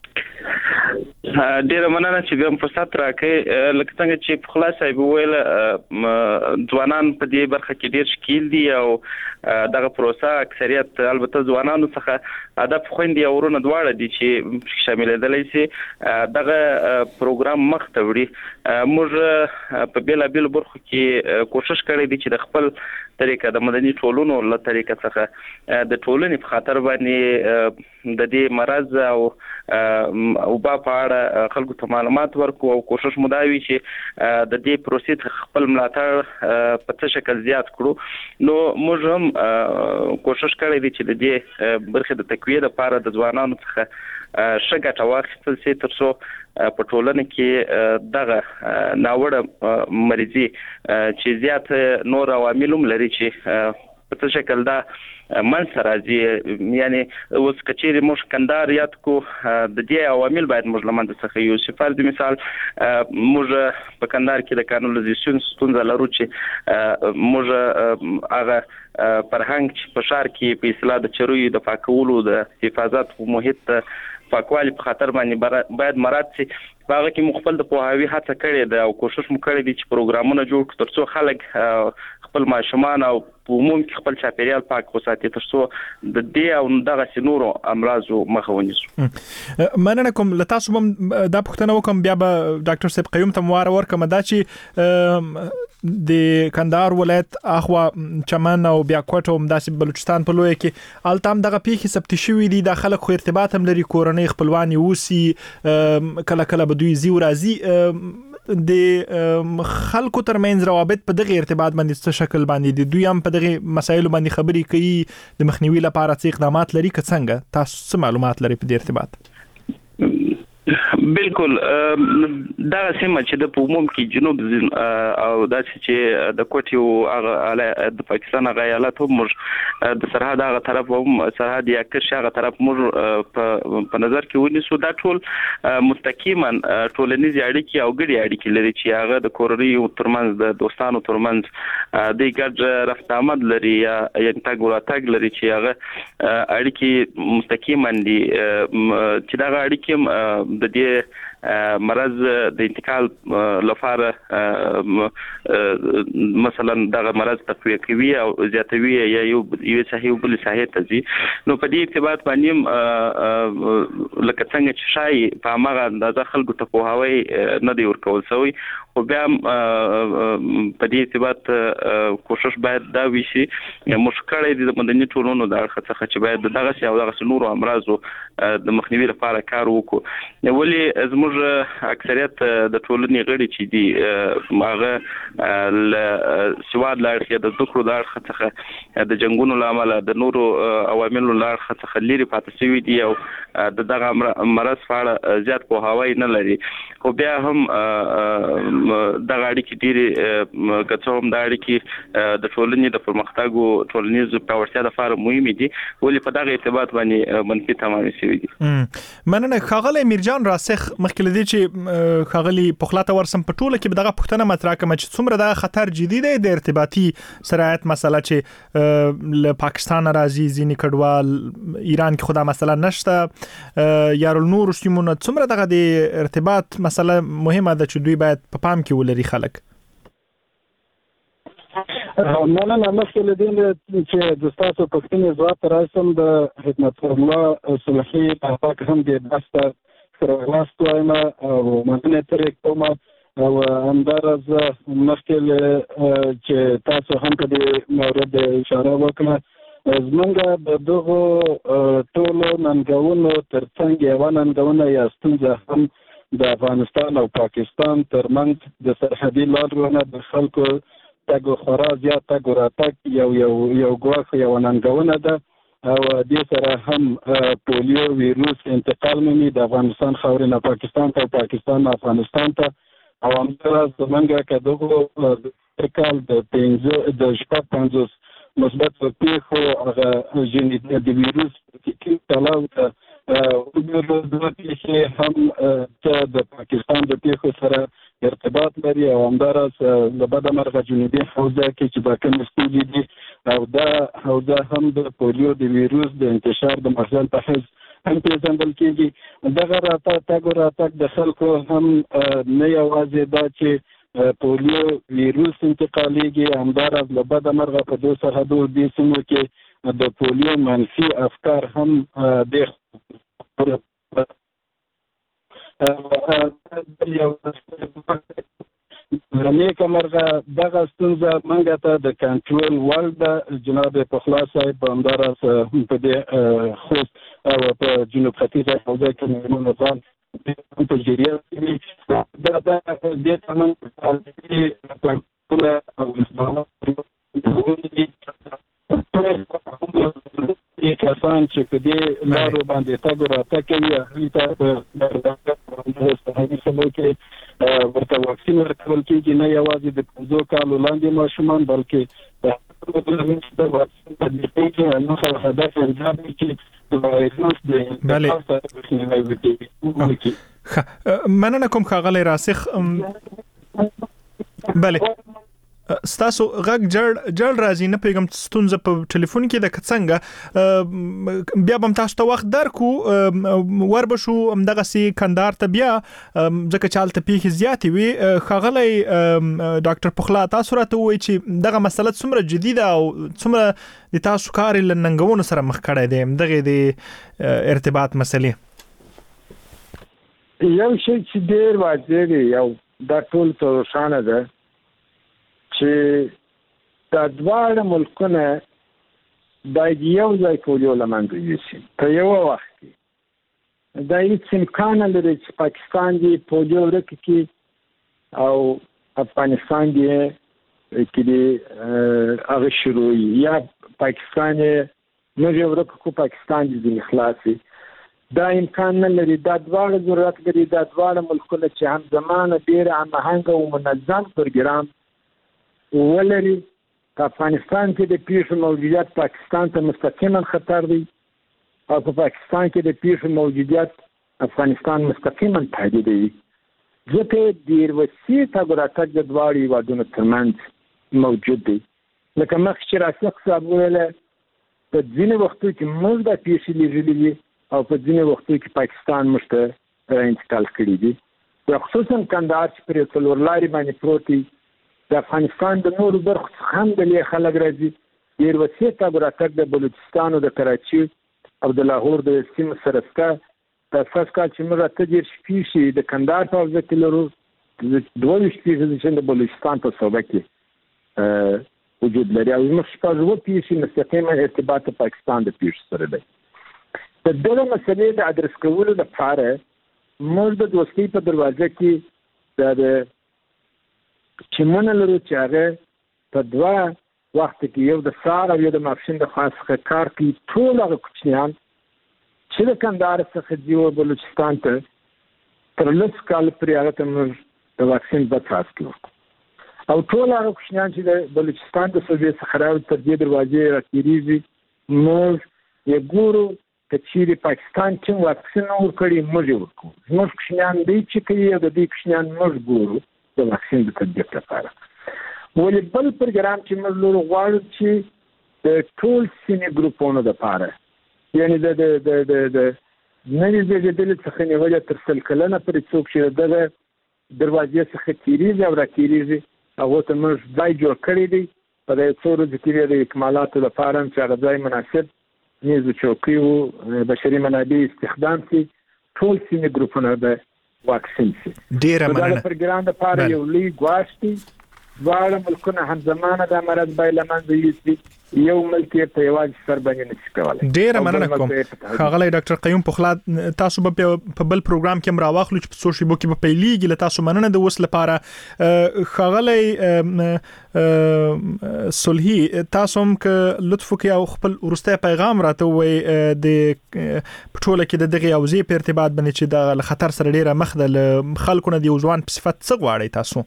ډیر مننه چې بیا فرصت راکې. لکه څنګه چې په خلاص صاحب ویل ځوانان په دې برخه کې ډیر شکیل دي او دغه پروسه اکثریت البته ځوانانو څخه هدف خويندې او ورونه دواړه دي چې شاملېدلی شي دغه پروګرام مخ ته وړي. موږ په بیلابیلو برخو کې کوشش کړی دی چې د خپل طریقه د مدني ټولنو له طریقه څخه د ټولنې په خاطر باندې د دې مرز او په اړه خلکو ته معلومات ورکو او کوشش مو دا وی چې د دې پروسې خپل ملاتړ په څه شکل زیات کړو. نو موږ هم کوشش کړی دی چې د دې برخه د تقویه لپاره د ځوانانو څخه شګه واخیستل شي ترڅو په ټولنه کې دغه ناوړه مریضي چې زیات نور عوامل هم لري چې په څه شکل دا من سره راځي. یعنی اوس کچېری موږ کندهار یاد کو د دې عوامل باید موږ لمن څخه یو صفر د مثال موږ په کندهار کې د کانالیزاسیون ستونزه لرو چې موږ هغه فرهنګ چې په شهر کې په اصلاح د چروي د پاکولو د حفاظت او محیط پاکوالي په خاطر باندې باید مراد شي. هغه کې مخفل د پوهاوي هڅه کړې ده او کوشش مو کړی دی چې پروګرامونه جوړ کړو ترڅو خلک خپل ماشومان او په عموم کې خپل چاپیریال پاک وساتي ترڅو د دې او دغه سينورو امراضو مخه ونیسو.
مننه کوم. لته سوم د پښتنو کوم بیا به ډاکټر صاحب قیوم ته مواره ورکم دا چې د کندهار ولایت اخوا چمن او بیا کوټ او داسې بلوچستان په لوی کې التام دغه پیښې ثبت شوې دي. د خلک خو ارتباط هم لري، کورنۍ خپلوانی وسی کله کله بدوی زی ورازي د خلکو ترمنځ روابط په دغه ارتباط باندې څه شکل باندې دي؟ دوی هم په دغه مسایلو باندې خبرې کوي، د مخنیوي لپاره څه اقدامات لري که څنګه؟ تاسو څه معلومات لري په دې ارتباط؟
بالکل دا سیمه چې د عموم کې جنوب او دا چې د کوټیو هغه د پاکستان هغه ایالت هم د سرحد هغه طرف هم سرحد یا کرش هغه طرف موږ په نظر کې ونیسو. دا ټول مستقیما ټولنیز اړیکې او ګډې اړیکې لري چې هغه د کورنۍ ترمنځ د دوستانو ترمنځ د ګډ رفت آمد لري یا تګ وراتګ لري چې هغه اړیکې مستقیما دي چې دا اړیکې د دې مرض د انتقال لپاره مثلا دغه مرض تقویه کوي او زیاتوي یا یو صحیح بل صحیح تزي. نو په دې ارتباط باندې لکه څنګه چې شای په هغه د خلکو ته پوهاوی نه دی ورکول شوی، خو بیا په دې ارتباط کوشش باید دا وشي مشکل دي د مدني ټولنو د اړخ څخه چې باید دغه او دغه نورو امراضو د مخنیوي لپاره کار وکړو. ولی زموږ موږ اکثریت د ټولنې غړي چې دي هغه ل سواد لاړ د ذکر لاړ څخه د جنگونو لامل د نورو عواملو لاړ څخه لري پاتې شوی دي او دغه مرض فاړه زیات پوهاوی نه لري خو بیا هم دغه اړیکې ډېرې کڅوم د اړیکې د ټولنې د پرمختګ او ټولنیز پیاوړتیا لپاره مهمه دي ولې په دغه ارتباط باندې منفي تمام شوی دي
مننه خاغلی میرجان راسخ مخکې لدی چې خاغلی پخلاته ورسم په ټوله کې دغه پښتنه مطرح کوم چې څومره د خطر جدي دی د ارتباطي سرایت مسله چې له پاکستان راځي ځینې کډوال ایران کې خدا مسله نشته یارل نور سیمونه څومره دغه د ارتباط مسله مهمه ده چې دوی باید په پام کې ولري خلک
مننه مسله دې چې د تاسو پښتني ځواب راځم د خدمت الله صلاحي په پاک هم دې داسته سره واستوایم او مننه ترې کوم او همدارز مخکې چې تاسو هم په دې مورد اشاره وکړه زمونږ د دغه ټولو ننګونو ترڅنګ یو ننګونه یا ستونزه هم د افغانستان او پاکستان ترمنځ د سرحدي لارو د خلکو تاګو خورا زیات تاګو راتګ یو ګواښ یو ننګونه ده او دې سره هم پولیو ویروس انتقال مومي د افغانستان خاورې نه پاکستان ته پاکستان نه افغانستان ته او همدارس زمونږ که دغه کال د شپږ 50 مثبت پیښو هغه جنیت د ویروس کې تلاو ته وګورو چې هم د پاکستان د پیښو سره ارتباط لري او همدارس د بدمرغه جنوبي حوزه کې چې د کوم ستونزې دي او دا هم د پولیو د ویروس د انتشار د مخزن په حیث هم پیژندل کېږي دغه راتګ د خلکو هم نه یوازې دا چې پولیو ویروس انتقالیږي همدارس له بدمرغه په دوه سرحدو دي سیمو کې د پولیو منفي افکار هم د نیکه مرغه دغه ستونزه موږ ته د کنټرول وړ ده جناب پخلا صاحب همدارس په دې خوست او په جنوب ختیځه حوزه کې میرمن افغان په جریان کې دا د تمام او کسان چې په دې لارو باندې تګ راتګ کوي هغوی ته کې ورته واکسین ورکول کېږي نه یوازې د 15 کالو لاندې ماشومان بلکې د واکسین تطبیق نو هدف انجام چې وایرس د
مننه کوم خاغلی راسخ بله ستاسو غږ جړ راځي نه پیغام ستونزه په ټلیفون کې د کڅنګ بیا بم تاسو ته وخت درکو وربشو دغه سي کندهار ته بیا ځکه چالت پیخ زیاتې وي خغلی ډاکټر پخلا تاسو راته وایي چې دغه مسله څومره جديده او څومره د تاسو کار لننګونو سره مخ کړی دی دغه د ارتباط مسلې
یو شی چې ډیر واضح دی یو دا ټول ته روښانه ده چې دا دواړه ملکونه باید یو ځای پولیو له منځه یوسي په یو وخت کې دا هیڅ امکان نه لري چې پاکستان دې پولیو ورک کړي او افغانستان دې کې هغه شروع یا پاکستان نه ورک کو پاکستان دې خلاصي دا امکان نه لري دا دواړه ضرورت لري دا دواړه ملکونه چې هم زمانه ډیر هماهنګ او منظم پروګرام ولري په افغانستان کې د پیښو موجودیت پاکستان ته مستقیما خطر دی او په پاکستان کې د پیښو موجودیت افغانستان مستقیما تهدیدوي ځکه ډیر وسیع تګراتګ د دواړو هیوادونو ترمنځ موجود دی لکه مخکې چې راسخ صاحب ویل په ځینې وختو کې موږ د پیښې لیدلې دي او په ځینې وختو کې پاکستان موږ ته انتقال کړي دي خصوصا کندهار چې پر څلور لارې باندې پروت دی د افغانستان د نورو برخو څخه هم د لوی خلک راځي ډېر وسیع تګ راتګ د بلوچستان او د کراچي او د لاهور د سیمو سره شته د اساس کال چې موږ اته ډېر پیښې د کندهار په حوزه کې لرو 22 پیښې چې د بلوچستان په صوبه کې وجود لري او موږ شپږ پیښې مستقیما ارتباط پاکستان د پیښو سره دی د دغه مسلې د ادرس کولو لپاره موږ د دوستۍ په دروازه کې د چې مونږ لرو چې هغه په دوه وخت کې یو د سهار او یو د ماپښین د خوا څخه کار کوي. ټول هغه کوچنیان چې د کندهار څخه ځي او بلوچستان ته تر 10 کال پورې هغه ته موږ د واکسین په تاسو کې او ټول هغه کوچنیان چې د بلوچستان د صوبې څخه راوړي تر دې دروازې راکېږي موږ یې ګورو که چیرې پاکستان چې واکسین ورکړي موږ یې ورکوو. زموږ کوچنیان دی چې کوي او د دې کوچنیان موږ ګورو د واکسین د تطبیق لپاره. ولې بل پروګرام چې موږ لرو غواړو چې د ټول سیمې ګروپونو لپاره یعنې د نوې زېږېدلې څخه نیولې تر 100 کلنه پورې څوک چې دغه دروازې څخه تېرېږي او راکېږي هغه ته موږ ځای جوړ کړی دی په دې څو ورځو کې د اکمالاتو لپاره چې هغه ځای مناسب میز چوکۍ او بشري منابع استخدام شي ټول سیمې ګروپونه د واکسین شي.
ډیره مننه.
دا پروګرام لپاره یو لوی ګواښ دی. دواړه ملکونه همزمانه د مرض باید له منځه یوسي. یو ملک په یوازې سر باندې نشي کولای.
ډیره مننه کوم ښاغلی ډاکټر قیوم پخلا. تاسو په بل پروګرام کې مراواخلو چې په سوشل میډیا کې په پیلېږي له تاسو مننه د اوس لپاره. ښاغلی صلحي تاسو هم که لطف وکړئ او خپل وروستی پیغام راته ووایئ د ټوله کې د دغې حوزې په ارتباط باندې چې د خطر سره ډیره مخ ده له خلکو نه د یو ځوان په صفت څه غواړئ تاسو؟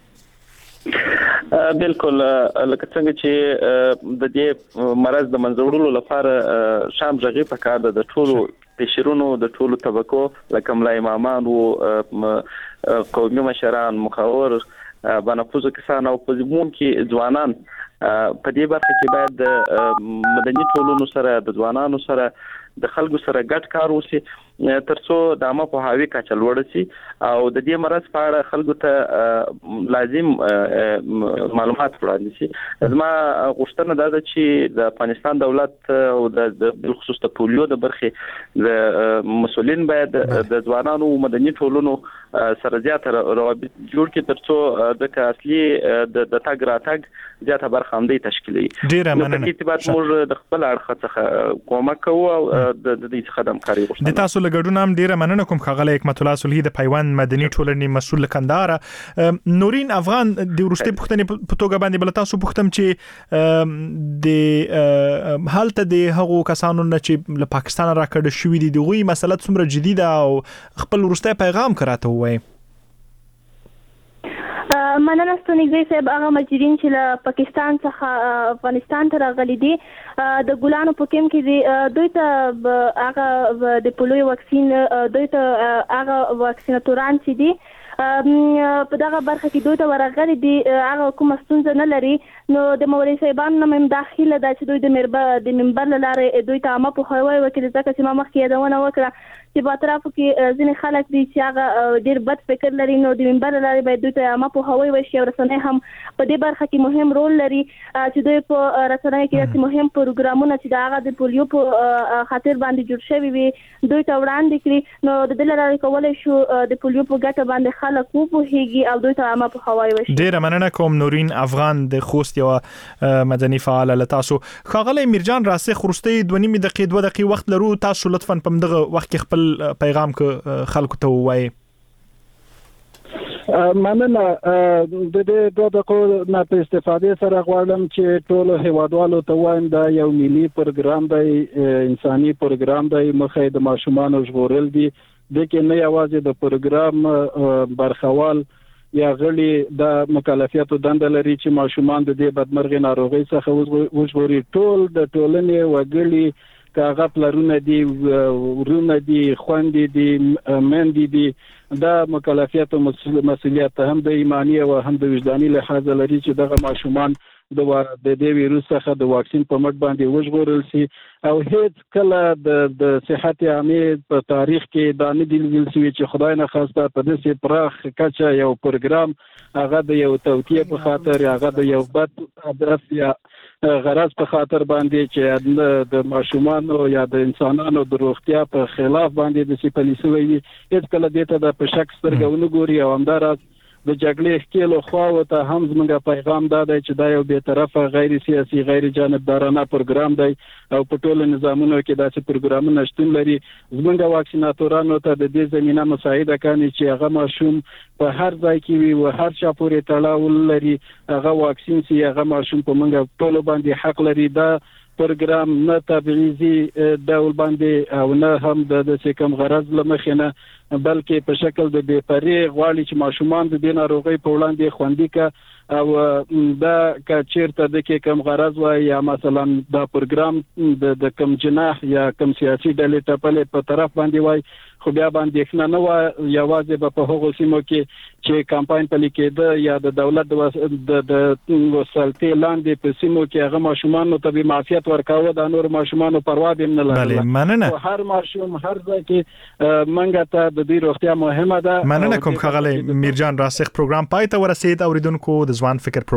بالکل لکه څنګه چې د دې مرض د منځوړلو لپاره شام ژغې پکار ده د ټولو قشرونو د ټولو طبقو لکه ملا امامان او قومي مشران مخاور بنفوذ کسان او په زمون کې ځوانان په دې برخه کې باید د مدني ټولنو سره د ځوانانو سره د خلکو سره ګډ کار وشي ترڅو د عامه پوهاوی کچه لوړه شي او د دې مرض په اړه خلکو ته لازم معلومات وړاندې شي. زما غوښتنه دا ده چې د افغانستان دولت او د بالخصوص د پولیو د برخې د مسؤلین باید د ځوانانو مدني ټولنو سره زیات روابط جوړ کړي ترڅو د اصلي د تګ راتګ زیاته برخه هم دی تشکیلي.
ډیره مننه.
په ارتباط موږ د خپل اړخ څخه کومک کوو او د دې څخه د همکارۍ غوښتنه.
د تاسو لګډون هم ډیره مننه کوم ښاغلی حکمت الله صلحي د پیوند مدني ټولنې مسؤل کندهار. نورین افغان د وروستي پوښتنې په توګه باندې بل تاسو پوښتم چې د حالت د هغو کسانو نه چې له پاکستان راکړل شوې دي دغه مسله څومره جدي ده او خپل وروستي پیغام کراته وایي.
مننه ستونیږي صاحب هغه مجرمین چې له پاکستان څخه افغانستان ته راغلي دي د ګلانو په کیم کې دي دوی ته هغه د پولیو واکسین دوی ته هغه واکسیناتوران چې دي په دغه برخه کې دوی ته ورغلي دي هغه کومه ستونزه نه لري. نو د مولوي صاحبان نوم داخله ده چې دوی د منبر لاره دوی ته عامه پوهاوی وکړي ځکه چې ما مخکې یادونه وکړه چې په اطرافو کې ځینې خلک دي چې هغه ډېر بد فکر لري نو د منبر لاره باید دوی ته عامه پوهاوی وشي او رسنۍ هم په دې برخه کې مهم رول لري چې دوی په رسنۍ کې داسې مهم پروګرامونه چې د هغه د پولیو په خاطر باندې جوړ شوي وي دوی ته وړاندې کړي نو د دې لارې کولی شو د پولیو په ګټه باندې خلک وپوهېږي او دوی ته عامه پوهاوی وشي.
ډېره مننه کوم نورین افغان د خوست یوه مدني فعاله له تاسو. ښاغلی میرجان راسخ وروستۍ 2 دقیقې وخت لرو تاسو لطفا په دغه وخت کې خپل پیغام که خلکو ته ووایي.
مننه. د دې 2 دقیقو نه په استفادې سره غواړم چې ټول هیوادوالو ته وایم دا یو ملي پروګرام دی انساني پروګرام دی مخې د ماشومان ژغورل دي د کې نه یوازې د پروګرام برخوال یا غړي د مکلفیتو دنده لري چې ماشومان د دې بدمرغي ناروغي څخه وژغوري. ټول د ټولنې وګړي کاغه پلرونه دي ورونه دي خويندې دي مندې دي دا مکلفیت او مسؤلیت هم د ایمانی او هم د وجداني لحاظ لري چې دغه ماشومان د دې ویروس څخه د واکسین په مټ باندې وژغورل شي او هیڅ کله د صحت عامه په تاریخ کې دا نه دی لیدل شوی چې خدای نه خواسته په دې پراخ کچه یو پروګرام هغه د یو توطیه په خاطر هغه د یو بد هدف یا غرض په خاطر باندې چې د ماشومان یا د انسانانو د روغتیا په خلاف باندې د سپالیسي وي هیڅ کله دې ته د په شک سترګونه ګوري او همدارس د جګړې ښکیلو خواو ته هم زموږ پیغام دا دی چې دا یو بې طرفه غیر سیاسي غیر جانبدارانه پروګرام دی او په ټولو نظامونو کې داسې پروګرامونه شتون لري. زموږ واکسیناتورانو ته د دې زمينه مساعده کوي چې هغه ماشوم په هر ځای کې وي او هر چا پورې تړاو لري هغه واکسین سي هغه ماشوم په موږ ټول باندې حق لري. دا پروګرام نه تبعیضي ډول باندې او نه هم د کوم غرض لمخې نه بلکې په شکل د بې پرې غواړي چې ماشومان د دې ناروغۍ په وړاندې خوندي کا او دا کچیرته د کوم غرض وای یا مثلا دا پروګرام د کوم جناح یا کوم سیاسي ډلې ټپلې په طرف باندې وای خو بیا باندې نه و یوازې په هغو سیمو کې چې کمپاین پلي کېده یا د دولت د وسلطې لاندې په سیمو کې هغه ماشومان ته به معافیت ورکاوه د نور ماشومان پروا به نه لرله.
مننه.
هر ماشوم هر ځای کې منګه ته د دې روغتیا مهمه ده.
مننه کوم خغلی میرجان راسخ پروګرام پای ته ورسید. اوریدونکو د ځوان فکر